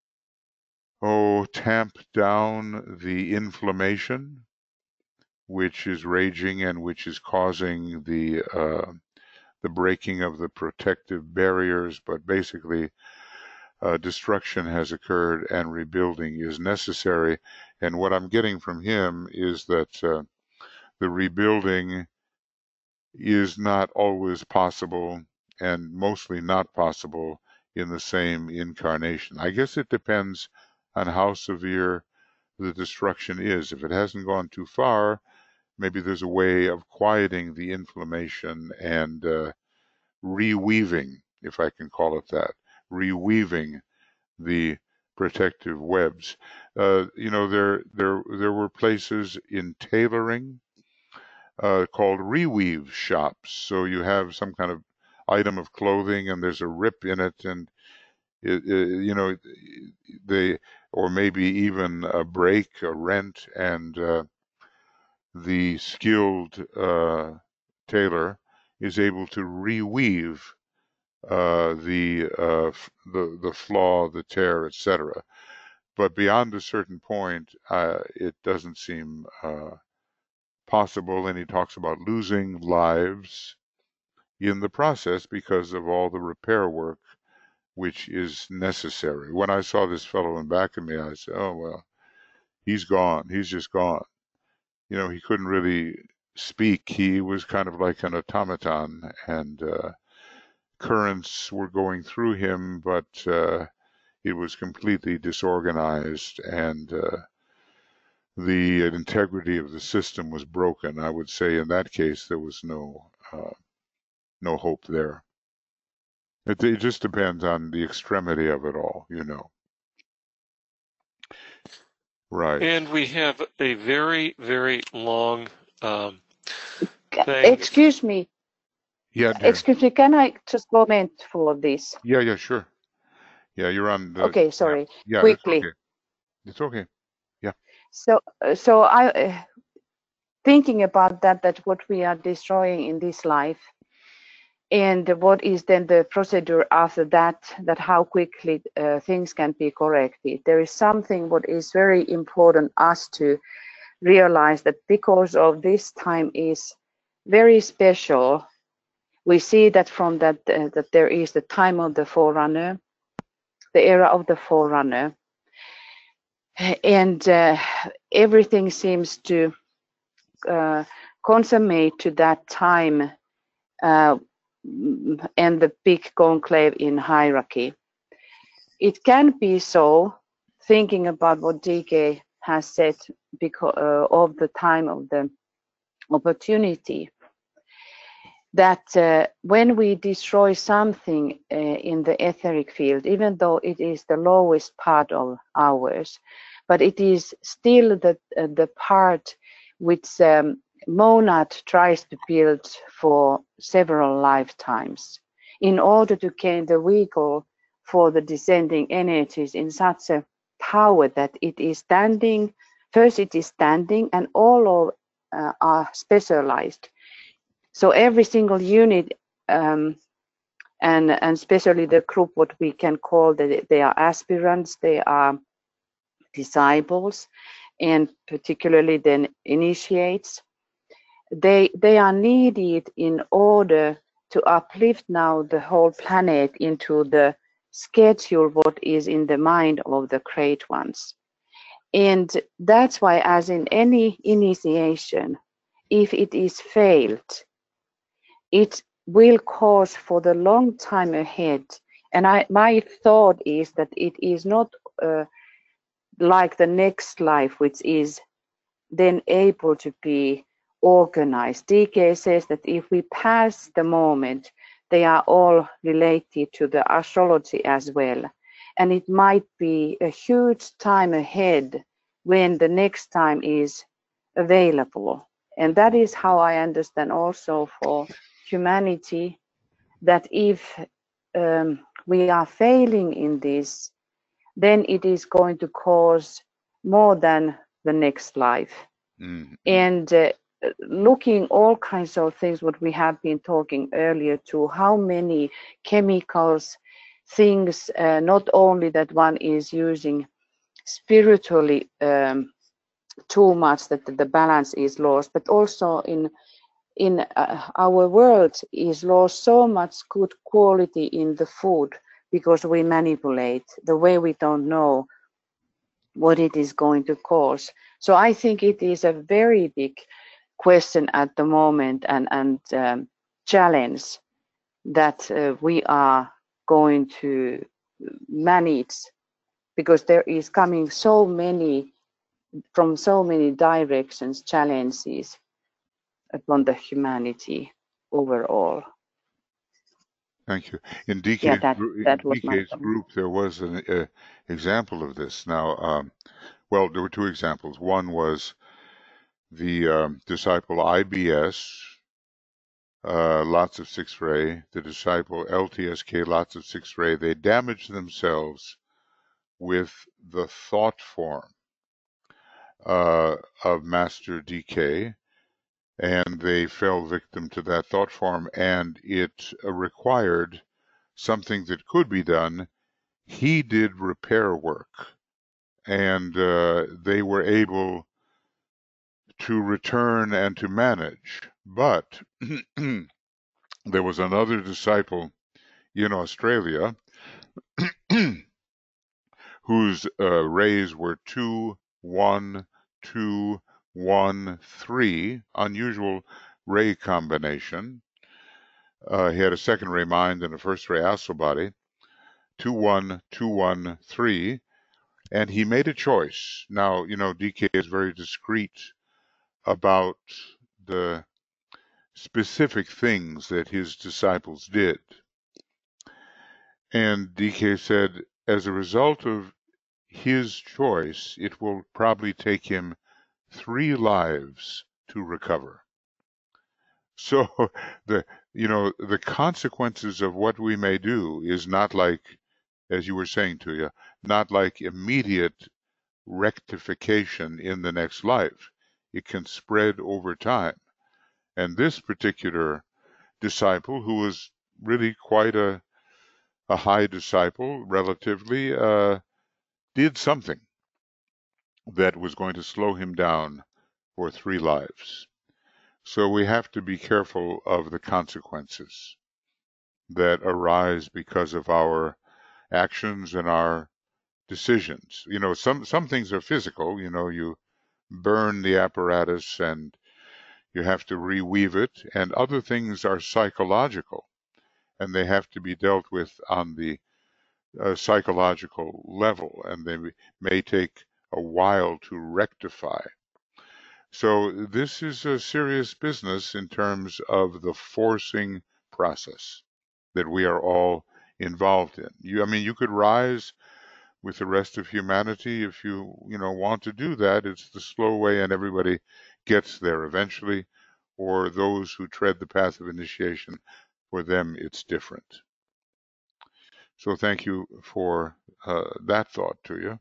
tamp down the inflammation which is raging and which is causing the breaking of the protective barriers, but basically destruction has occurred and rebuilding is necessary. And what I'm getting from him is that the rebuilding is not always possible, and mostly not possible in the same incarnation. I guess it depends on how severe the destruction is. If it hasn't gone too far, maybe there's a way of quieting the inflammation and reweaving, if I can call it that, reweaving the protective webs. There were places in tailoring called reweave shops. So you have some kind of item of clothing and there's a rip in it, and or maybe even a break, a rent, and the skilled tailor is able to reweave the flaw, the tear, etc. But beyond a certain point, it doesn't seem possible, and he talks about losing lives in the process because of all the repair work which is necessary. When I saw this fellow in back of me, I said, oh, well, he's gone. He's just gone. He couldn't really speak. He was kind of like an automaton, and currents were going through him, but it was completely disorganized, and the integrity of the system was broken. I would say in that case there was no hope there. It just depends on the extremity of it all, you know. Right. And we have a very, very long thing. Excuse me. Yeah, dear. Excuse me, can I just comment for this? Yeah, sure. Yeah, you're on the... Okay, sorry. Yeah, quickly. It's okay. Yeah. So I thinking about that what we are destroying in this life, and what is then the procedure after that how quickly things can be corrected. There is something what is very important us to realize, that because of this time is very special. We see that from that that there is the time of the forerunner, the era of the forerunner, and everything seems to consummate to that time, and the big conclave in hierarchy. It can be so, thinking about what DK has said, because of the time of the opportunity, that when we destroy something in the etheric field, even though it is the lowest part of ours, but it is still the part which Monad tries to build for several lifetimes in order to gain the vehicle for the descending energies in such a power that it is standing. First it is standing, and all of are specialized. So every single unit, and especially the group, what we can call they are aspirants, they are disciples, and particularly then initiates. They are needed in order to uplift now the whole planet into the schedule what is in the mind of the great ones. And that's why, as in any initiation, if it is failed, it will cause for the long time ahead. And my thought is that it is not like the next life, which is then able to be organized. DK says that if we pass the moment, they are all related to the astrology as well. And it might be a huge time ahead when the next time is available. And that is how I understand also for humanity, that if we are failing in this, then it is going to cause more than the next life. Mm-hmm. And looking all kinds of things, what we have been talking earlier to, how many chemicals, things, not only that one is using spiritually too much, that the balance is lost, but also in our world is lost so much good quality in the food, because we manipulate the way we don't know what it is going to cause. So I think it is a very big question at the moment, and challenge that we are going to manage, because there is coming so many from so many directions challenges upon the humanity overall. Thank you. In DK's group, there was an example of this. Now, well, there were two examples. One was the disciple IBS, lots of 6-ray, the disciple LTSK, lots of 6-ray. They damaged themselves with the thought form of Master DK, and they fell victim to that thought form, and it required something that could be done. He did repair work, and they were able to return and to manage. But there was another disciple in Australia whose rays were 2, 1, 2, 1, 3, unusual ray combination. He had a second ray mind and a first ray astral body, 2, 1, 2, 1, 3. And he made a choice. Now, DK is very discreet about the specific things that his disciples did. And DK said, as a result of his choice, it will probably take him 3 lives to recover. So the consequences of what we may do is not like, as you were saying to you, not like immediate rectification in the next life. It can spread over time. And this particular disciple, who was really quite a high disciple relatively, did something that was going to slow him down for 3 lives. So we have to be careful of the consequences that arise because of our actions and our decisions. Some things are physical. You burn the apparatus and you have to reweave it, and other things are psychological, and they have to be dealt with on the psychological level, and they may take a while to rectify. So this is a serious business in terms of the forcing process that we are all involved in. You could rise with the rest of humanity if you want to do that. It's the slow way, and everybody gets there eventually. Or those who tread the path of initiation, for them it's different. So thank you for that thought to you.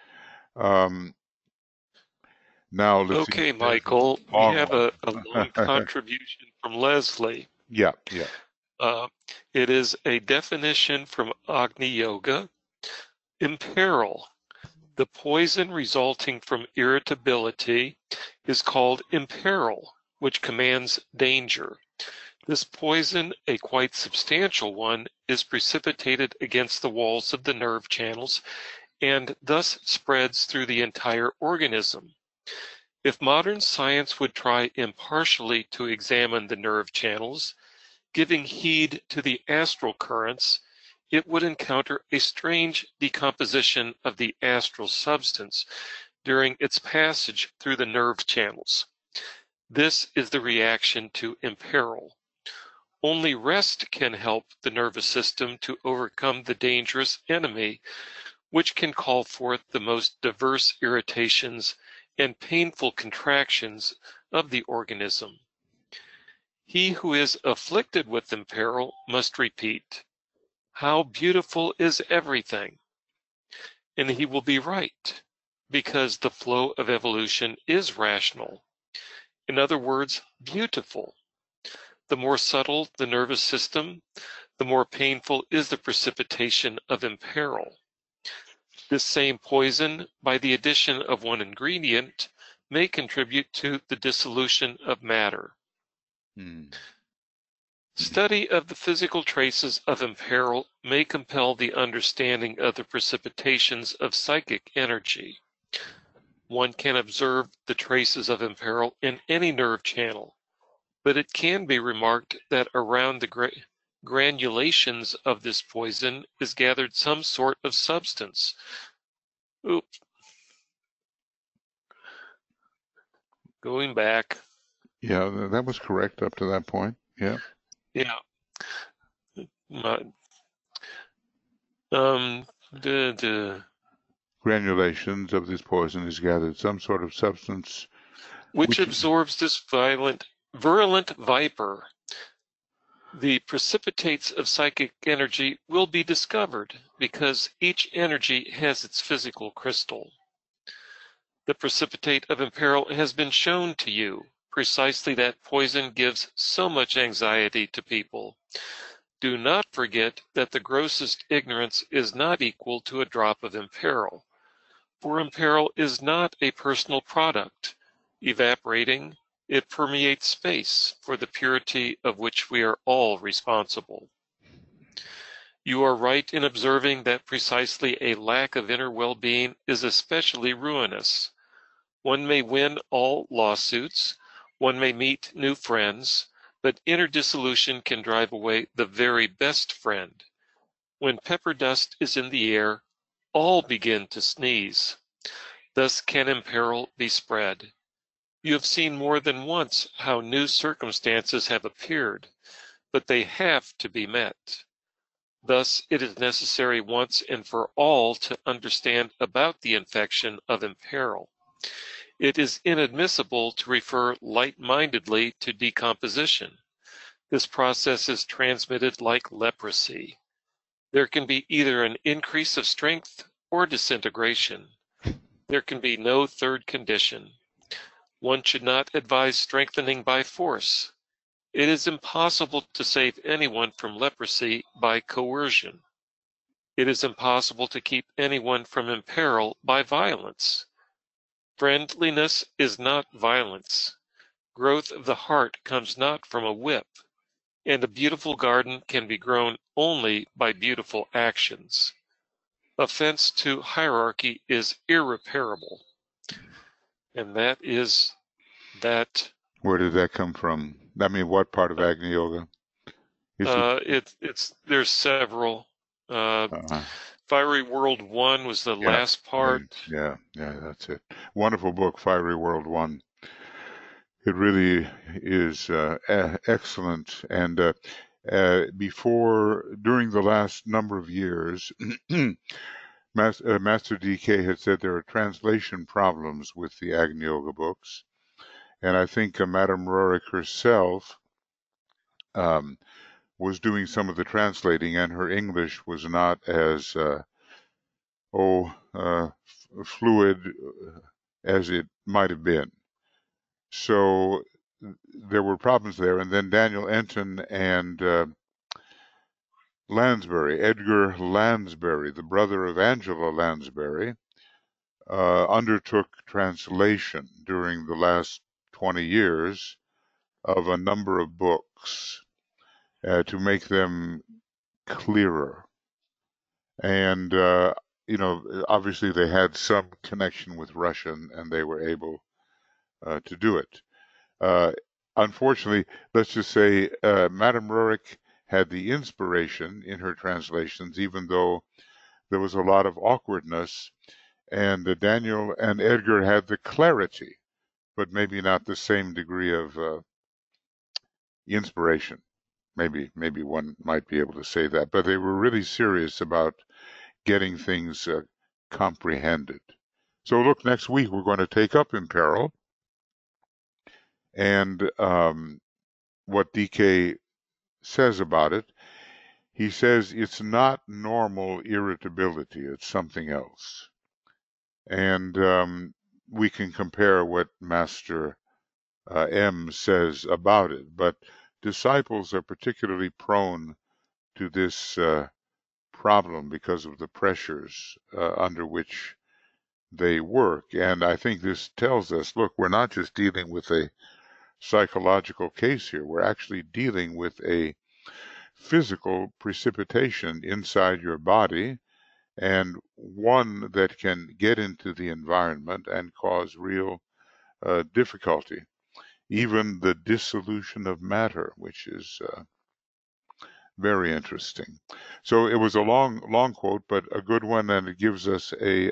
Now let's see. Michael, we have a long contribution from Leslie. Yeah. It is a definition from Agni Yoga. Imperil. The poison resulting from irritability is called imperil, which commands danger. This poison, a quite substantial one, is precipitated against the walls of the nerve channels and thus spreads through the entire organism. If modern science would try impartially to examine the nerve channels, giving heed to the astral currents, it would encounter a strange decomposition of the astral substance during its passage through the nerve channels. This is the reaction to imperil. Only rest can help the nervous system to overcome the dangerous enemy, which can call forth the most diverse irritations and painful contractions of the organism. He who is afflicted with imperil must repeat, "How beautiful is everything!" And he will be right, because the flow of evolution is rational. In other words, beautiful. The more subtle the nervous system, the more painful is the precipitation of imperil. This same poison, by the addition of one ingredient, may contribute to the dissolution of matter. Study of the physical traces of imperil may compel the understanding of the precipitations of psychic energy. One can observe the traces of imperil in any nerve channel, but it can be remarked that around the granulations of this poison is gathered some sort of substance. Oops. Going back. Yeah, that was correct up to that point. Yeah. Yeah. Granulations of this poison is gathered some sort of substance which absorbs this virulent viper. The precipitates of psychic energy will be discovered because each energy has its physical crystal. The precipitate of imperil has been shown to you. Precisely that poison gives so much anxiety to people. Do not forget that the grossest ignorance is not equal to a drop of imperil, for imperil is not a personal product. Evaporating, it permeates space, for the purity of which we are all responsible. You are right in observing that precisely a lack of inner well-being is especially ruinous. One may win all lawsuits, one may meet new friends, but inner dissolution can drive away the very best friend. When pepper dust is in the air, all begin to sneeze. Thus can imperil be spread. You have seen more than once how new circumstances have appeared, but they have to be met. Thus, it is necessary once and for all to understand about the infection of imperil. It is inadmissible to refer light-mindedly to decomposition. This process is transmitted like leprosy. There can be either an increase of strength or disintegration. There can be no third condition. One should not advise strengthening by force. It is impossible to save anyone from leprosy by coercion. It is impossible to keep anyone from imperil by violence. Friendliness is not violence. Growth of the heart comes not from a whip, and a beautiful garden can be grown only by beautiful actions. Offense to hierarchy is irreparable. And that is that. Where did that come from? I mean, what part of Agni Yoga? There's several. Fiery World 1 was the last part. Yeah, that's it. Wonderful book, Fiery World 1. It really is excellent. And during the last number of years, Master DK had said there are translation problems with the Agni Yoga books. And I think Madame Roerich herself was doing some of the translating, and her English was not as fluid as it might have been. So there were problems there. And then Daniel Enton and Lansbury, Edgar Lansbury, the brother of Angela Lansbury, undertook translation during the last 20 years of a number of books to make them clearer. And, obviously they had some connection with Russian and they were able to do it. Unfortunately, let's just say Madame Roerich had the inspiration in her translations, even though there was a lot of awkwardness, and Daniel and Edgar had the clarity, but maybe not the same degree of inspiration. Maybe one might be able to say that, but they were really serious about getting things comprehended. So look, next week we're going to take up Imperil, and what DK says about it. He says it's not normal irritability, it's something else. And we can compare what Master M says about it, but disciples are particularly prone to this problem because of the pressures under which they work. And I think this tells us, look, we're not just dealing with a psychological case here, we're actually dealing with a physical precipitation inside your body, and one that can get into the environment and cause real difficulty. Even the dissolution of matter, which is very interesting. So it was a long quote, but a good one, and it gives us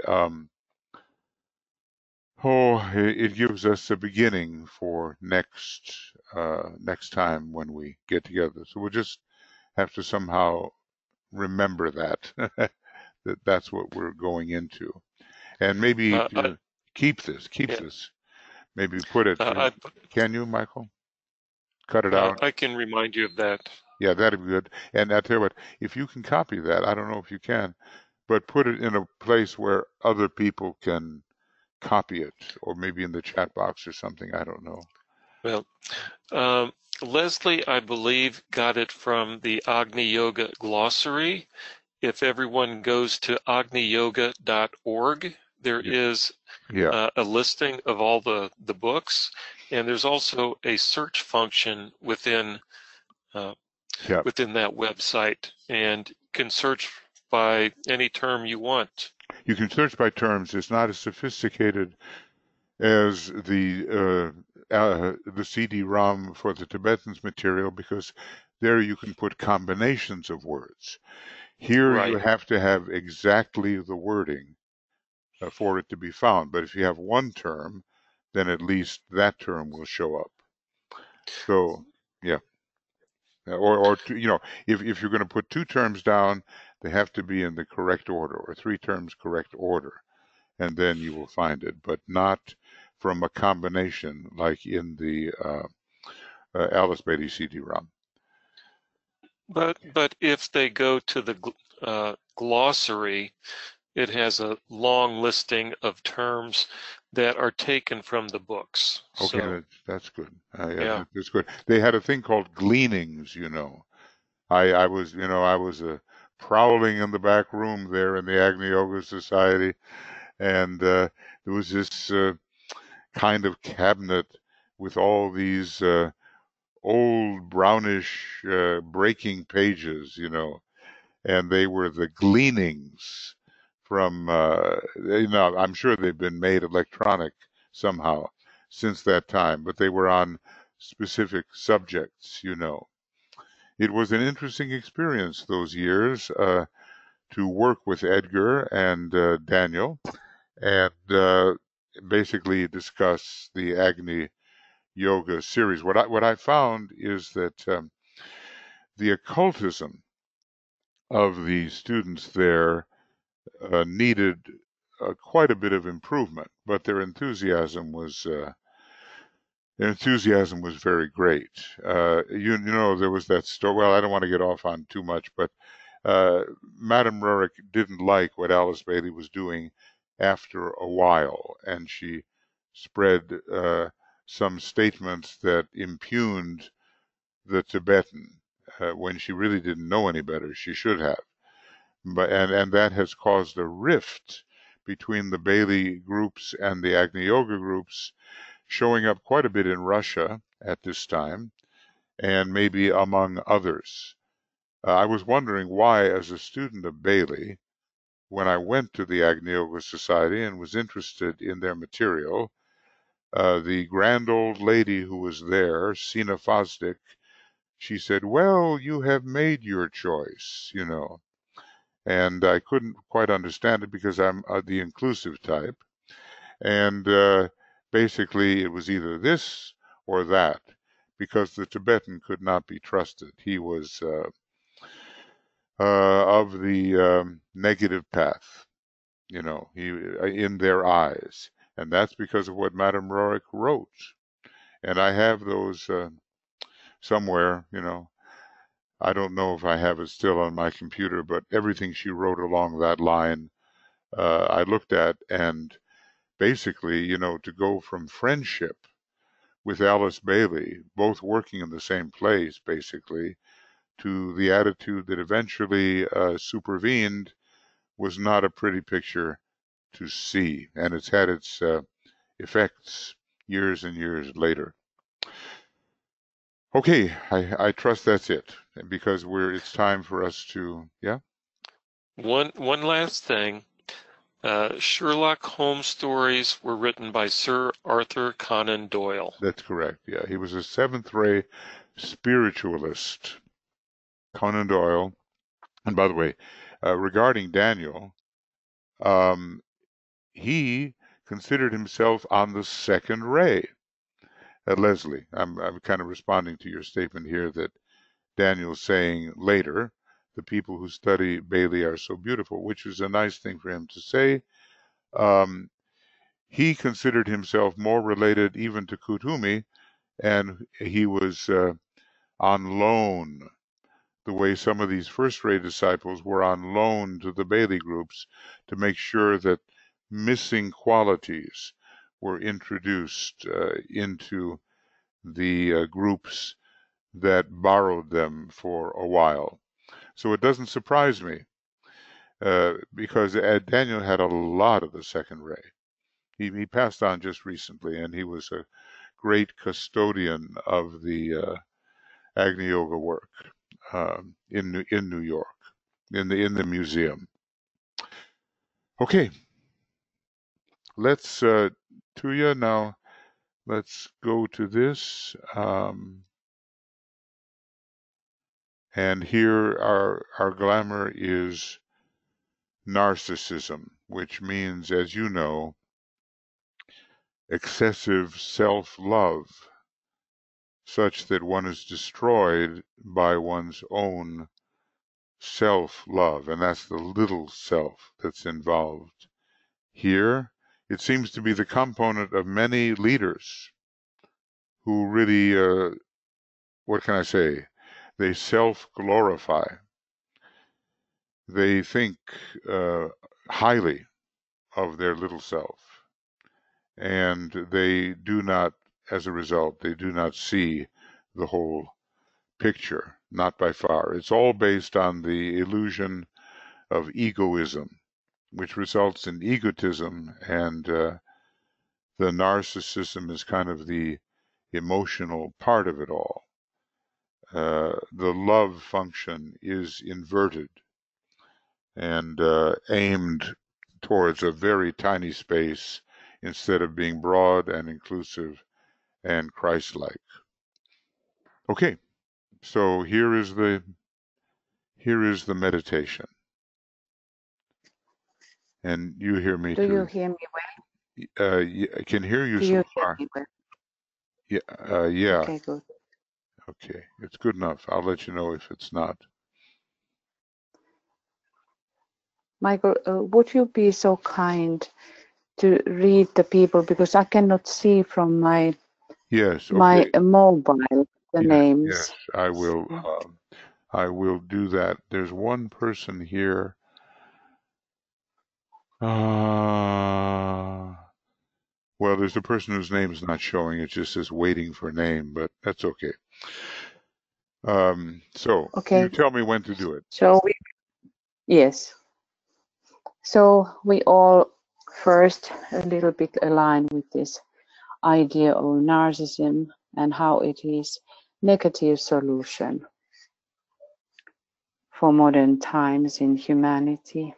it gives us a beginning for next time when we get together. So we'll just have to somehow remember that that's what we're going into, and maybe keep this. Maybe put it. Can you, Michael? Cut it out. I can remind you of that. Yeah, that'd be good. And I tell you what, if you can copy that, I don't know if you can, but put it in a place where other people can copy it, or maybe in the chat box or something. I don't know. Well, Leslie, I believe, got it from the Agni Yoga glossary. If everyone goes to agniyoga.org, there is a listing of all the books, and there's also a search function within that website, and can search by any term you want. You can search by terms. It's not as sophisticated as the CD-ROM for the Tibetans material, because there you can put combinations of words. Here you Right. have to have exactly the wording for it to be found. But if you have one term, then at least that term will show up. So, yeah. Or you know, if you're going to put two terms down, they have to be in the correct order, or three terms correct order, and then you will find it, but not from a combination like in the Alice Bailey CD-ROM. But if they go to the glossary, it has a long listing of terms that are taken from the books. Okay, So that's good. yeah. That's good. They had a thing called gleanings, you know. I was, you know, I was prowling in the back room there in the Agni Yoga Society, and there was this kind of cabinet with all these old brownish breaking pages, you know, and they were the gleanings from, you know, I'm sure they've been made electronic somehow since that time, but they were on specific subjects, you know. It was an interesting experience those years to work with Edgar and Daniel and basically discuss the Agni Yoga series. What I found is that the occultism of the students there needed quite a bit of improvement, but their enthusiasm was very great. You know, there was that story. Well, I don't want to get off on too much, but Madame Rurik didn't like what Alice Bailey was doing after a while, and she spread some statements that impugned the Tibetan when she really didn't know any better. She should have. But and that has caused a rift between the Bailey groups and the Agni Yoga groups, showing up quite a bit in Russia at this time, and maybe among others. I was wondering why, as a student of Bailey, when I went to the Agni Yoga Society and was interested in their material, the grand old lady who was there, Sina Fosdick, she said, "Well, you have made your choice, you know." And I couldn't quite understand it because I'm the inclusive type. And basically, it was either this or that, because the Tibetan could not be trusted. He was of the negative path, you know, he in their eyes, and that's because of what Madame Roerich wrote. And I have those somewhere, you know. I don't know if I have it still on my computer, but everything she wrote along that line, I looked at, and basically, you know, to go from friendship with Alice Bailey, both working in the same place, basically, to the attitude that eventually supervened was not a pretty picture to see, and it's had its effects years and years later. Okay, I trust that's it because it's time for us to, yeah. One last thing. Sherlock Holmes stories were written by Sir Arthur Conan Doyle. That's correct. Yeah, he was a seventh ray spiritualist, Conan Doyle. And by the way, regarding Daniel, um, he considered himself on the second ray. Leslie, I'm kind of responding to your statement here that Daniel's saying later, the people who study Bailey are so beautiful, which is a nice thing for him to say. Um, he considered himself more related even to Kuthumi, and he was on loan, the way some of these first-ray disciples were on loan to the Bailey groups to make sure that missing qualities were introduced into the groups that borrowed them for a while. So it doesn't surprise me because Daniel had a lot of the second ray. He passed on just recently, and he was a great custodian of the Agni Yoga work in New York, in the museum. Okay, let's Tuya now. Let's go to this. And here our glamour is narcissism, which means, as you know, excessive self-love, such that one is destroyed by one's own self-love, and that's the little self that's involved. Here, it seems to be the component of many leaders who really, what can I say? They self-glorify. They think highly of their little self, and they do not, as a result, they do not see the whole picture, not by far. It's all based on the illusion of egoism, which results in egotism, and the narcissism is kind of the emotional part of it all. The love function is inverted and aimed towards a very tiny space instead of being broad and inclusive and Christ-like. Okay, so here is the meditation, and you hear me Do too. you hear me well? I can hear you Do so you hear far. me well? Yeah. Okay, good. Okay, it's good enough. I'll let you know if it's not. Michael, would you be so kind to read the people, because I cannot see from my Yes. Okay. my mobile the names. Yes, I will. I will do that. There's one person here. Well, there's a person whose name is not showing. It just says waiting for name, but that's okay. So Okay. you tell me when to do it. So yes. So we all first a little bit align with this idea of narcissism and how it is negative solution for modern times in humanity.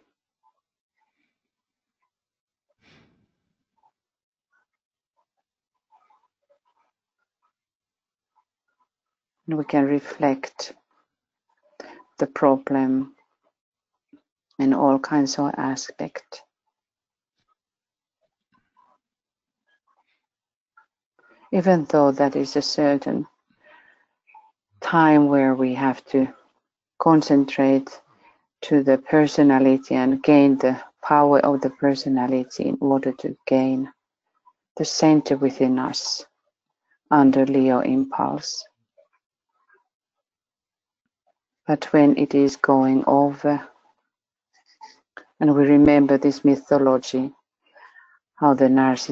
And we can reflect the problem in all kinds of aspects. Even though that is a certain time where we have to concentrate to the personality and gain the power of the personality in order to gain the center within us under Leo impulse. But when it is going over, and we remember this mythology, how the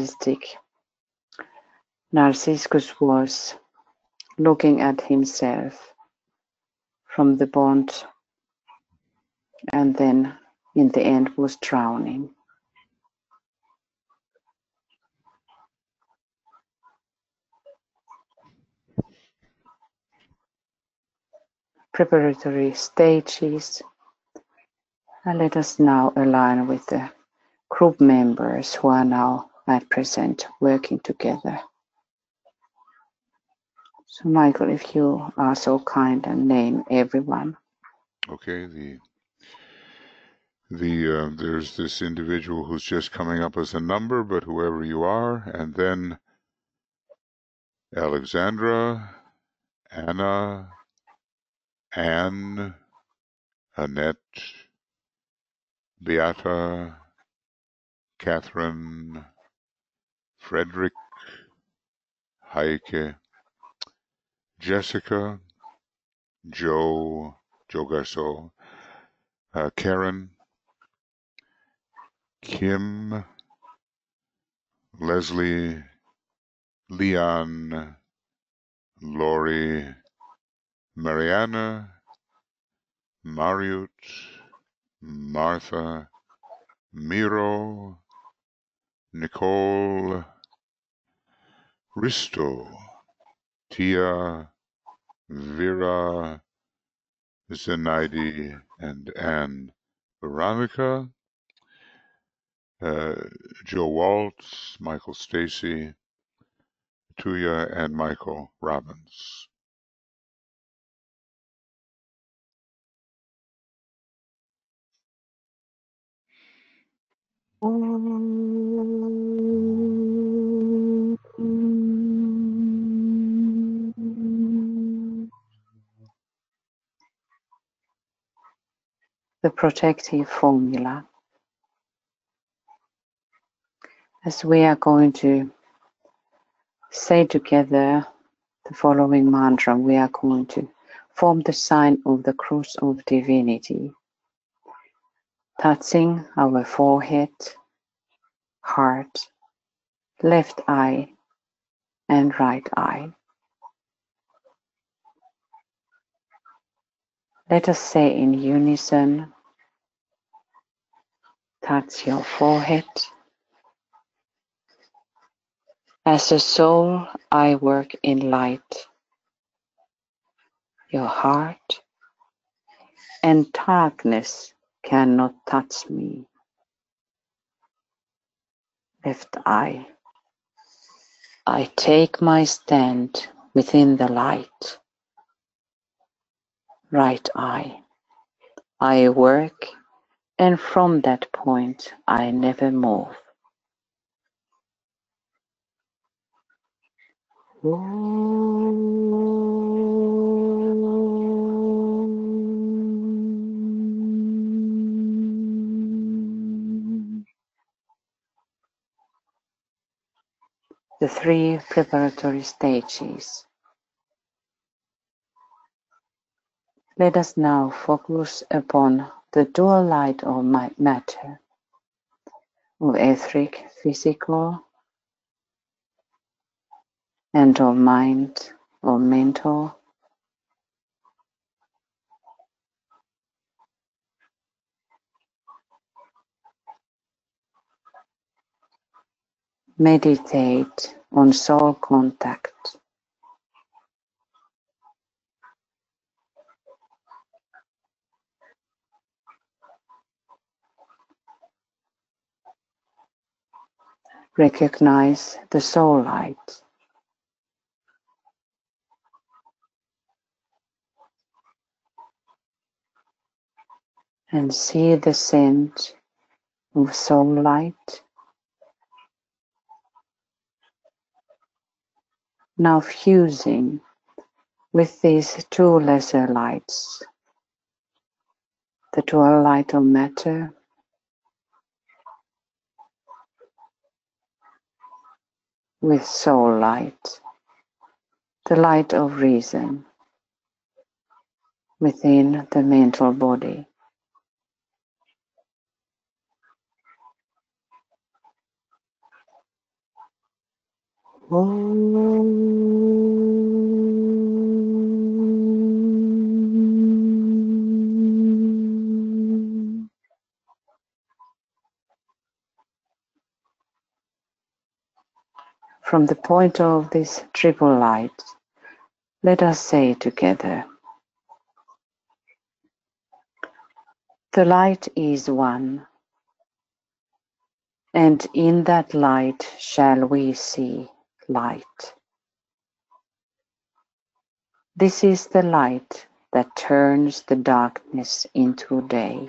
Narcissus was looking at himself from the bond, and then in the end was drowning. Preparatory stages, and let us now align with the group members who are now at present working together. So Michael, if you are so kind and name everyone. Okay. There's this individual who's just coming up as a number, but whoever you are, and then Alexandra, Anna, Anne, Annette, Beata, Catherine, Frederick, Heike, Jessica, Joe Garceau, Karen, Kim, Leslie, Leon, Lori, Mariana, Mariut, Martha, Miro, Nicole, Risto, Tia, Vera, Zenaidi, and Anne, Veronica, Joe Waltz, Michael Stacy, Tuya, and Michael Robbins. The protective formula. As we are going to say together the following mantra, we are going to form the sign of the cross of divinity, touching our forehead, heart, left eye, and right eye. Let us say in unison, touch your forehead. As a soul, I work in light. Your heart and darkness cannot touch me. Left eye. I take my stand within the light. Right eye. I work, and from that point I never move. The three preparatory stages. Let us now focus upon the dual light of matter, of etheric, physical, and of mind, or mental. Meditate on soul contact. Recognize the soul light. And see the scent of soul light. Now fusing with these two lesser lights, the dual light of matter with soul light, the light of reason within the mental body. From the point of this triple light, let us say together, the light is one, and in that light shall we see light. This is the light that turns the darkness into day.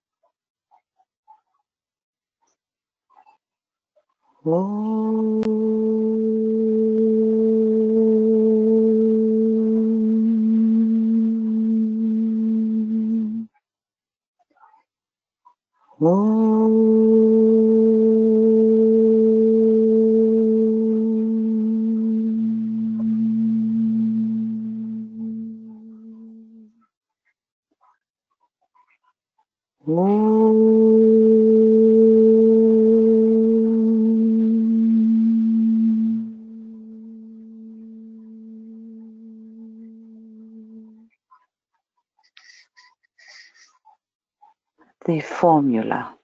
The formula.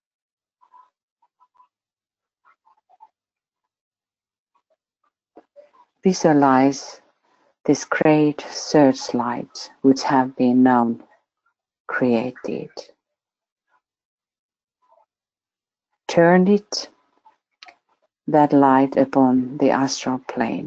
Visualize this great searchlight which have been now created. Turn it, that light, upon the astral plane.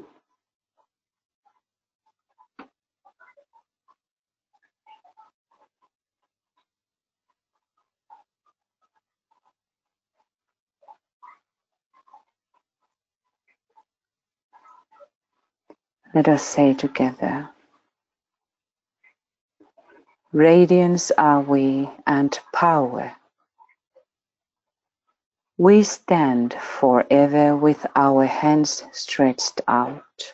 Let us say together, radiance are we and power. We stand forever with our hands stretched out,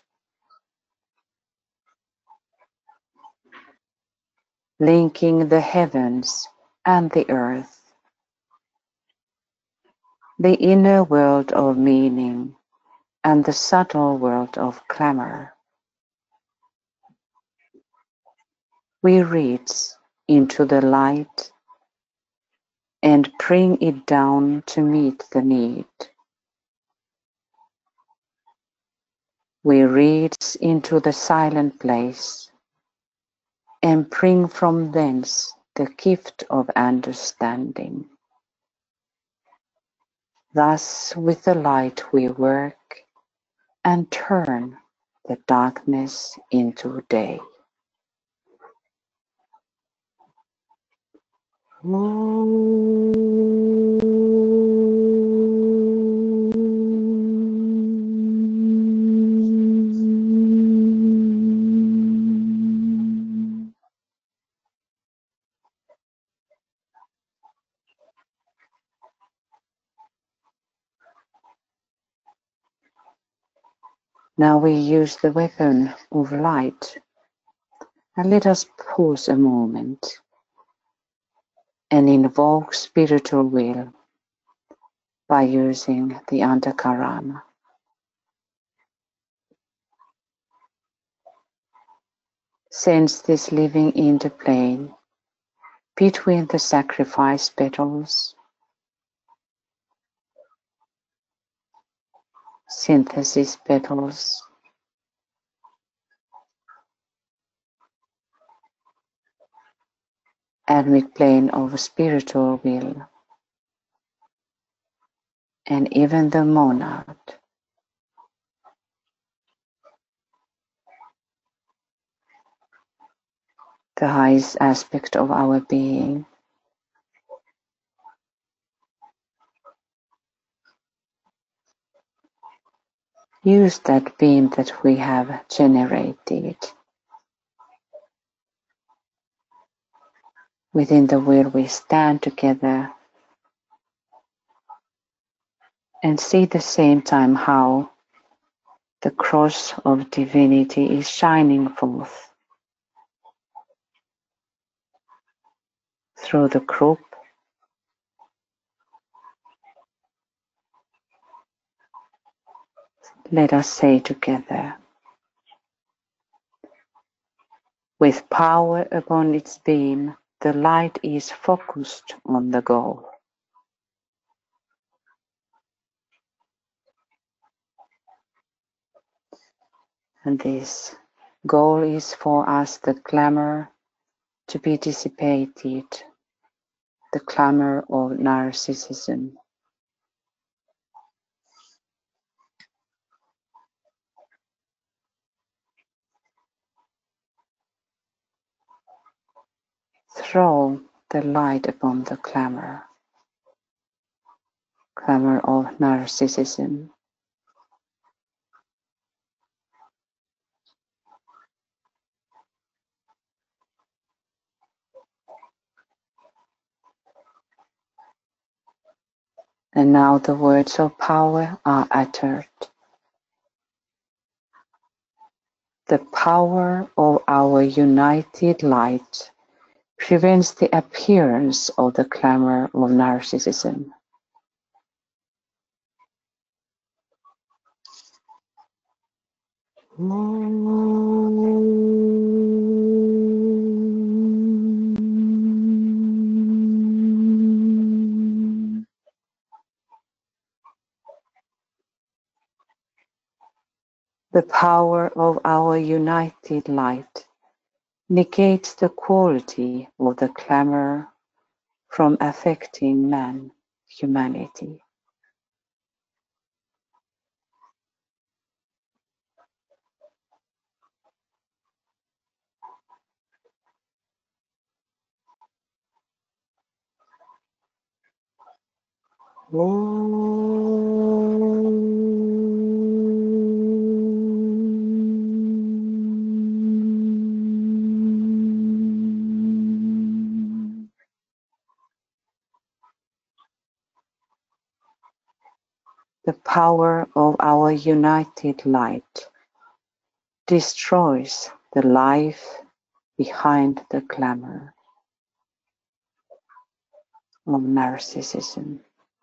linking the heavens and the earth, the inner world of meaning and the subtle world of clamor. We reach into the light and bring it down to meet the need. We reach into the silent place and bring from thence the gift of understanding. Thus with the light we work and turn the darkness into day. Now we use the weapon of light, and let us pause a moment and invoke spiritual will by using the Antakarana. Sense this living interplay between the sacrifice petals, synthesis petals, admic plane of spiritual will, and even the monad. The highest aspect of our being. Use that beam that we have generated. Within the will we stand together and see at the same time how the cross of divinity is shining forth through the group. Let us say together, with power upon its beam, the light is focused on the goal. And this goal is for us the clamor to be dissipated, the clamor of narcissism. Throw the light upon the clamor of narcissism. And now the words of power are uttered. The power of our united light prevents the appearance of the clamor of narcissism. The power of our united light negates the quality of the clamor from affecting man, humanity. The power of our united light destroys the life behind the clamor of narcissism.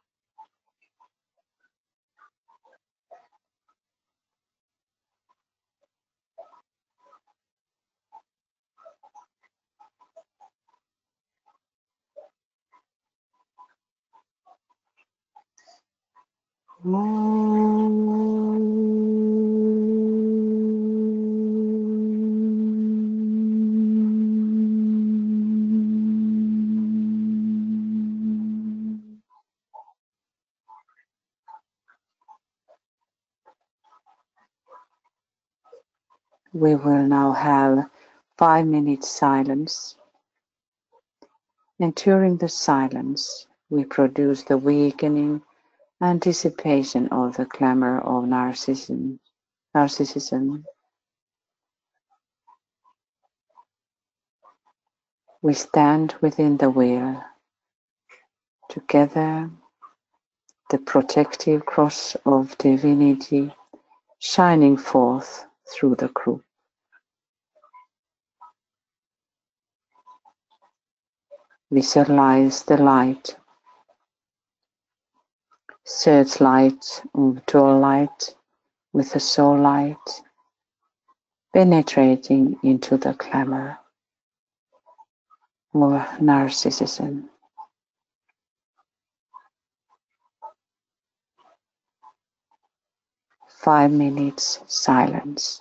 We will now have 5 minutes silence, and during the silence we produce the weakening anticipation of the clamor of narcissism. We stand within the wheel, together, the protective cross of divinity shining forth through the group. Visualize the light, searchlight of dual light with the soul light penetrating into the clamor of narcissism. 5 minutes silence.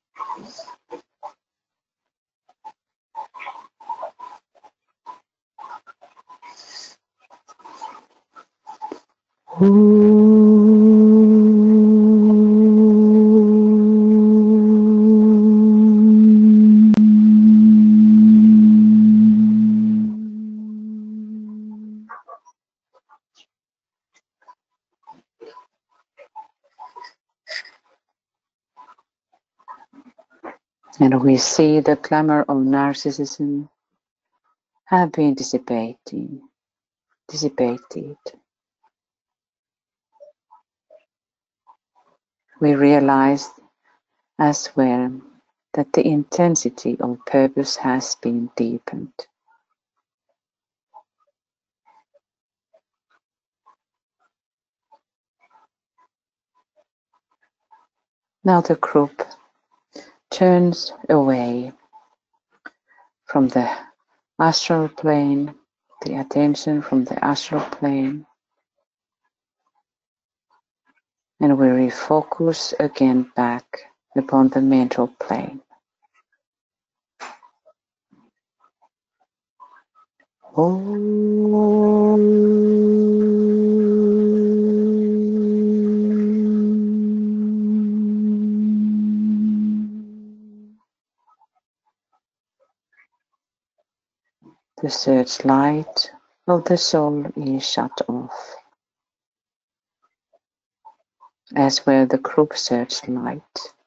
And we see the clamor of narcissism have been dissipated. We realize as well that the intensity of purpose has been deepened. Now the group turns away from the astral plane, the attention from the astral plane, and we refocus again back upon the mental plane. The searchlight of the soul is shut off, as were the group searchlight.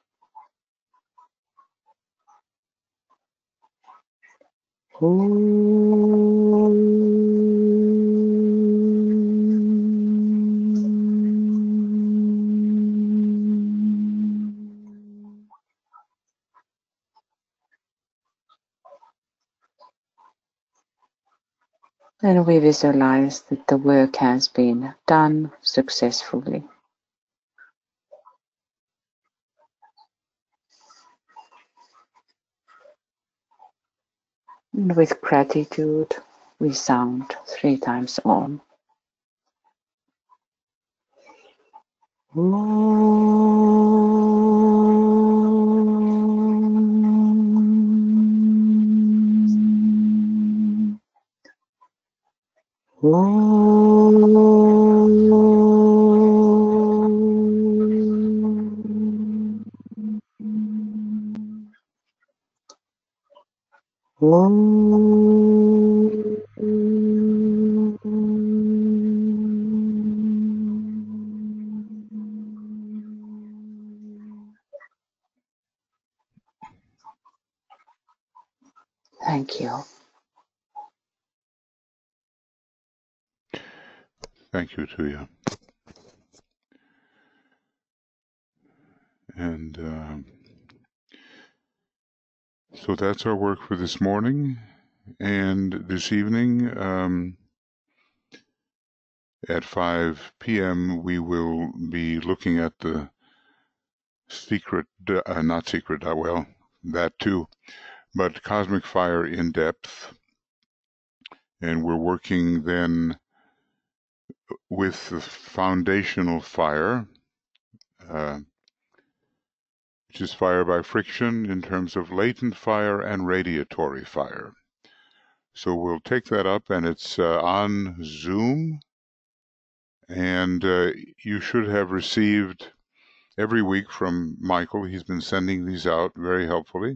And we visualize that the work has been done successfully. And with gratitude, we sound 3 times Om. Thank you. Thank you, Tuija. And so that's our work for this morning. And this evening at 5 p.m. we will be looking at the secret, not secret, well, that too, but Cosmic Fire in depth. And we're working then with the foundational fire, which is fire by friction in terms of latent fire and radiatory fire. So we'll take that up, and it's on Zoom, and you should have received every week from Michael. He's been sending these out very helpfully.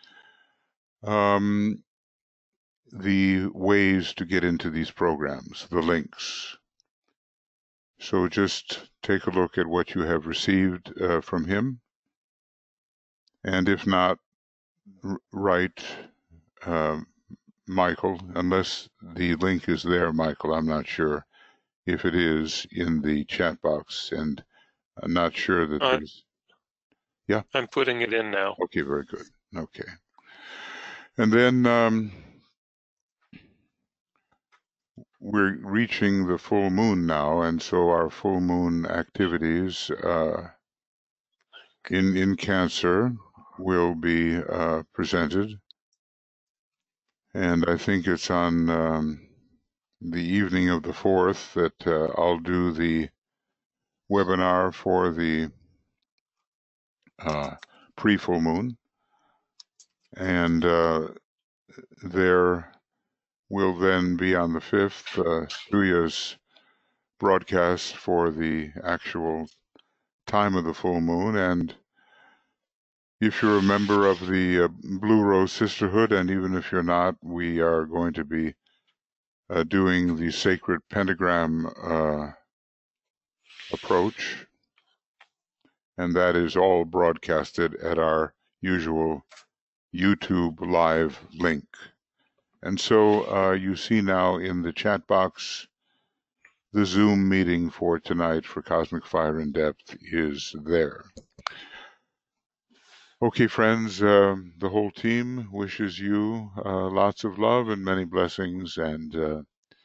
The ways to get into these programs, the links. So just take a look at what you have received from him. And if not, write Michael, unless the link is there, Michael, I'm not sure if it is in the chat box, and I'm not sure that there's... Yeah? I'm putting it in now. Okay, very good. Okay. And then we're reaching the full moon now, and so our full moon activities in Cancer will be presented. And I think it's on the evening of the 4th that I'll do the webinar for the pre-full moon, and there will then be on the 5th Surya's broadcast for the actual time of the full moon. And if you're a member of the Blue Rose Sisterhood, and even if you're not, we are going to be doing the sacred pentagram approach, and that is all broadcasted at our usual YouTube live link. And so you see now in the chat box, the Zoom meeting for tonight for Cosmic Fire in Depth is there. Okay, friends, the whole team wishes you lots of love and many blessings, and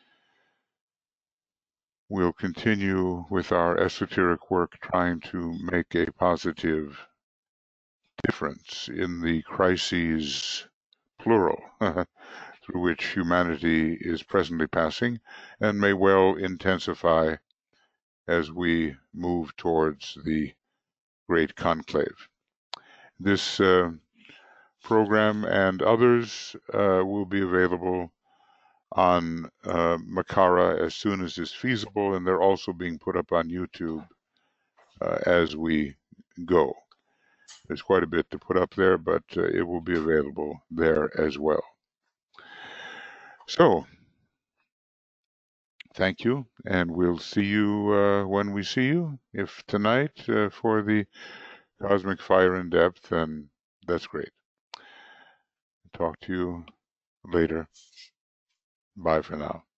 we'll continue with our esoteric work trying to make a positive difference in the crises, plural, through which humanity is presently passing and may well intensify as we move towards the Great Conclave. This program and others will be available on Makara as soon as is feasible, and they're also being put up on YouTube as we go. There's quite a bit to put up there, but it will be available there as well. So, thank you, and we'll see you when we see you. If tonight for the Cosmic Fire in Depth, then that's great. Talk to you later. Bye for now.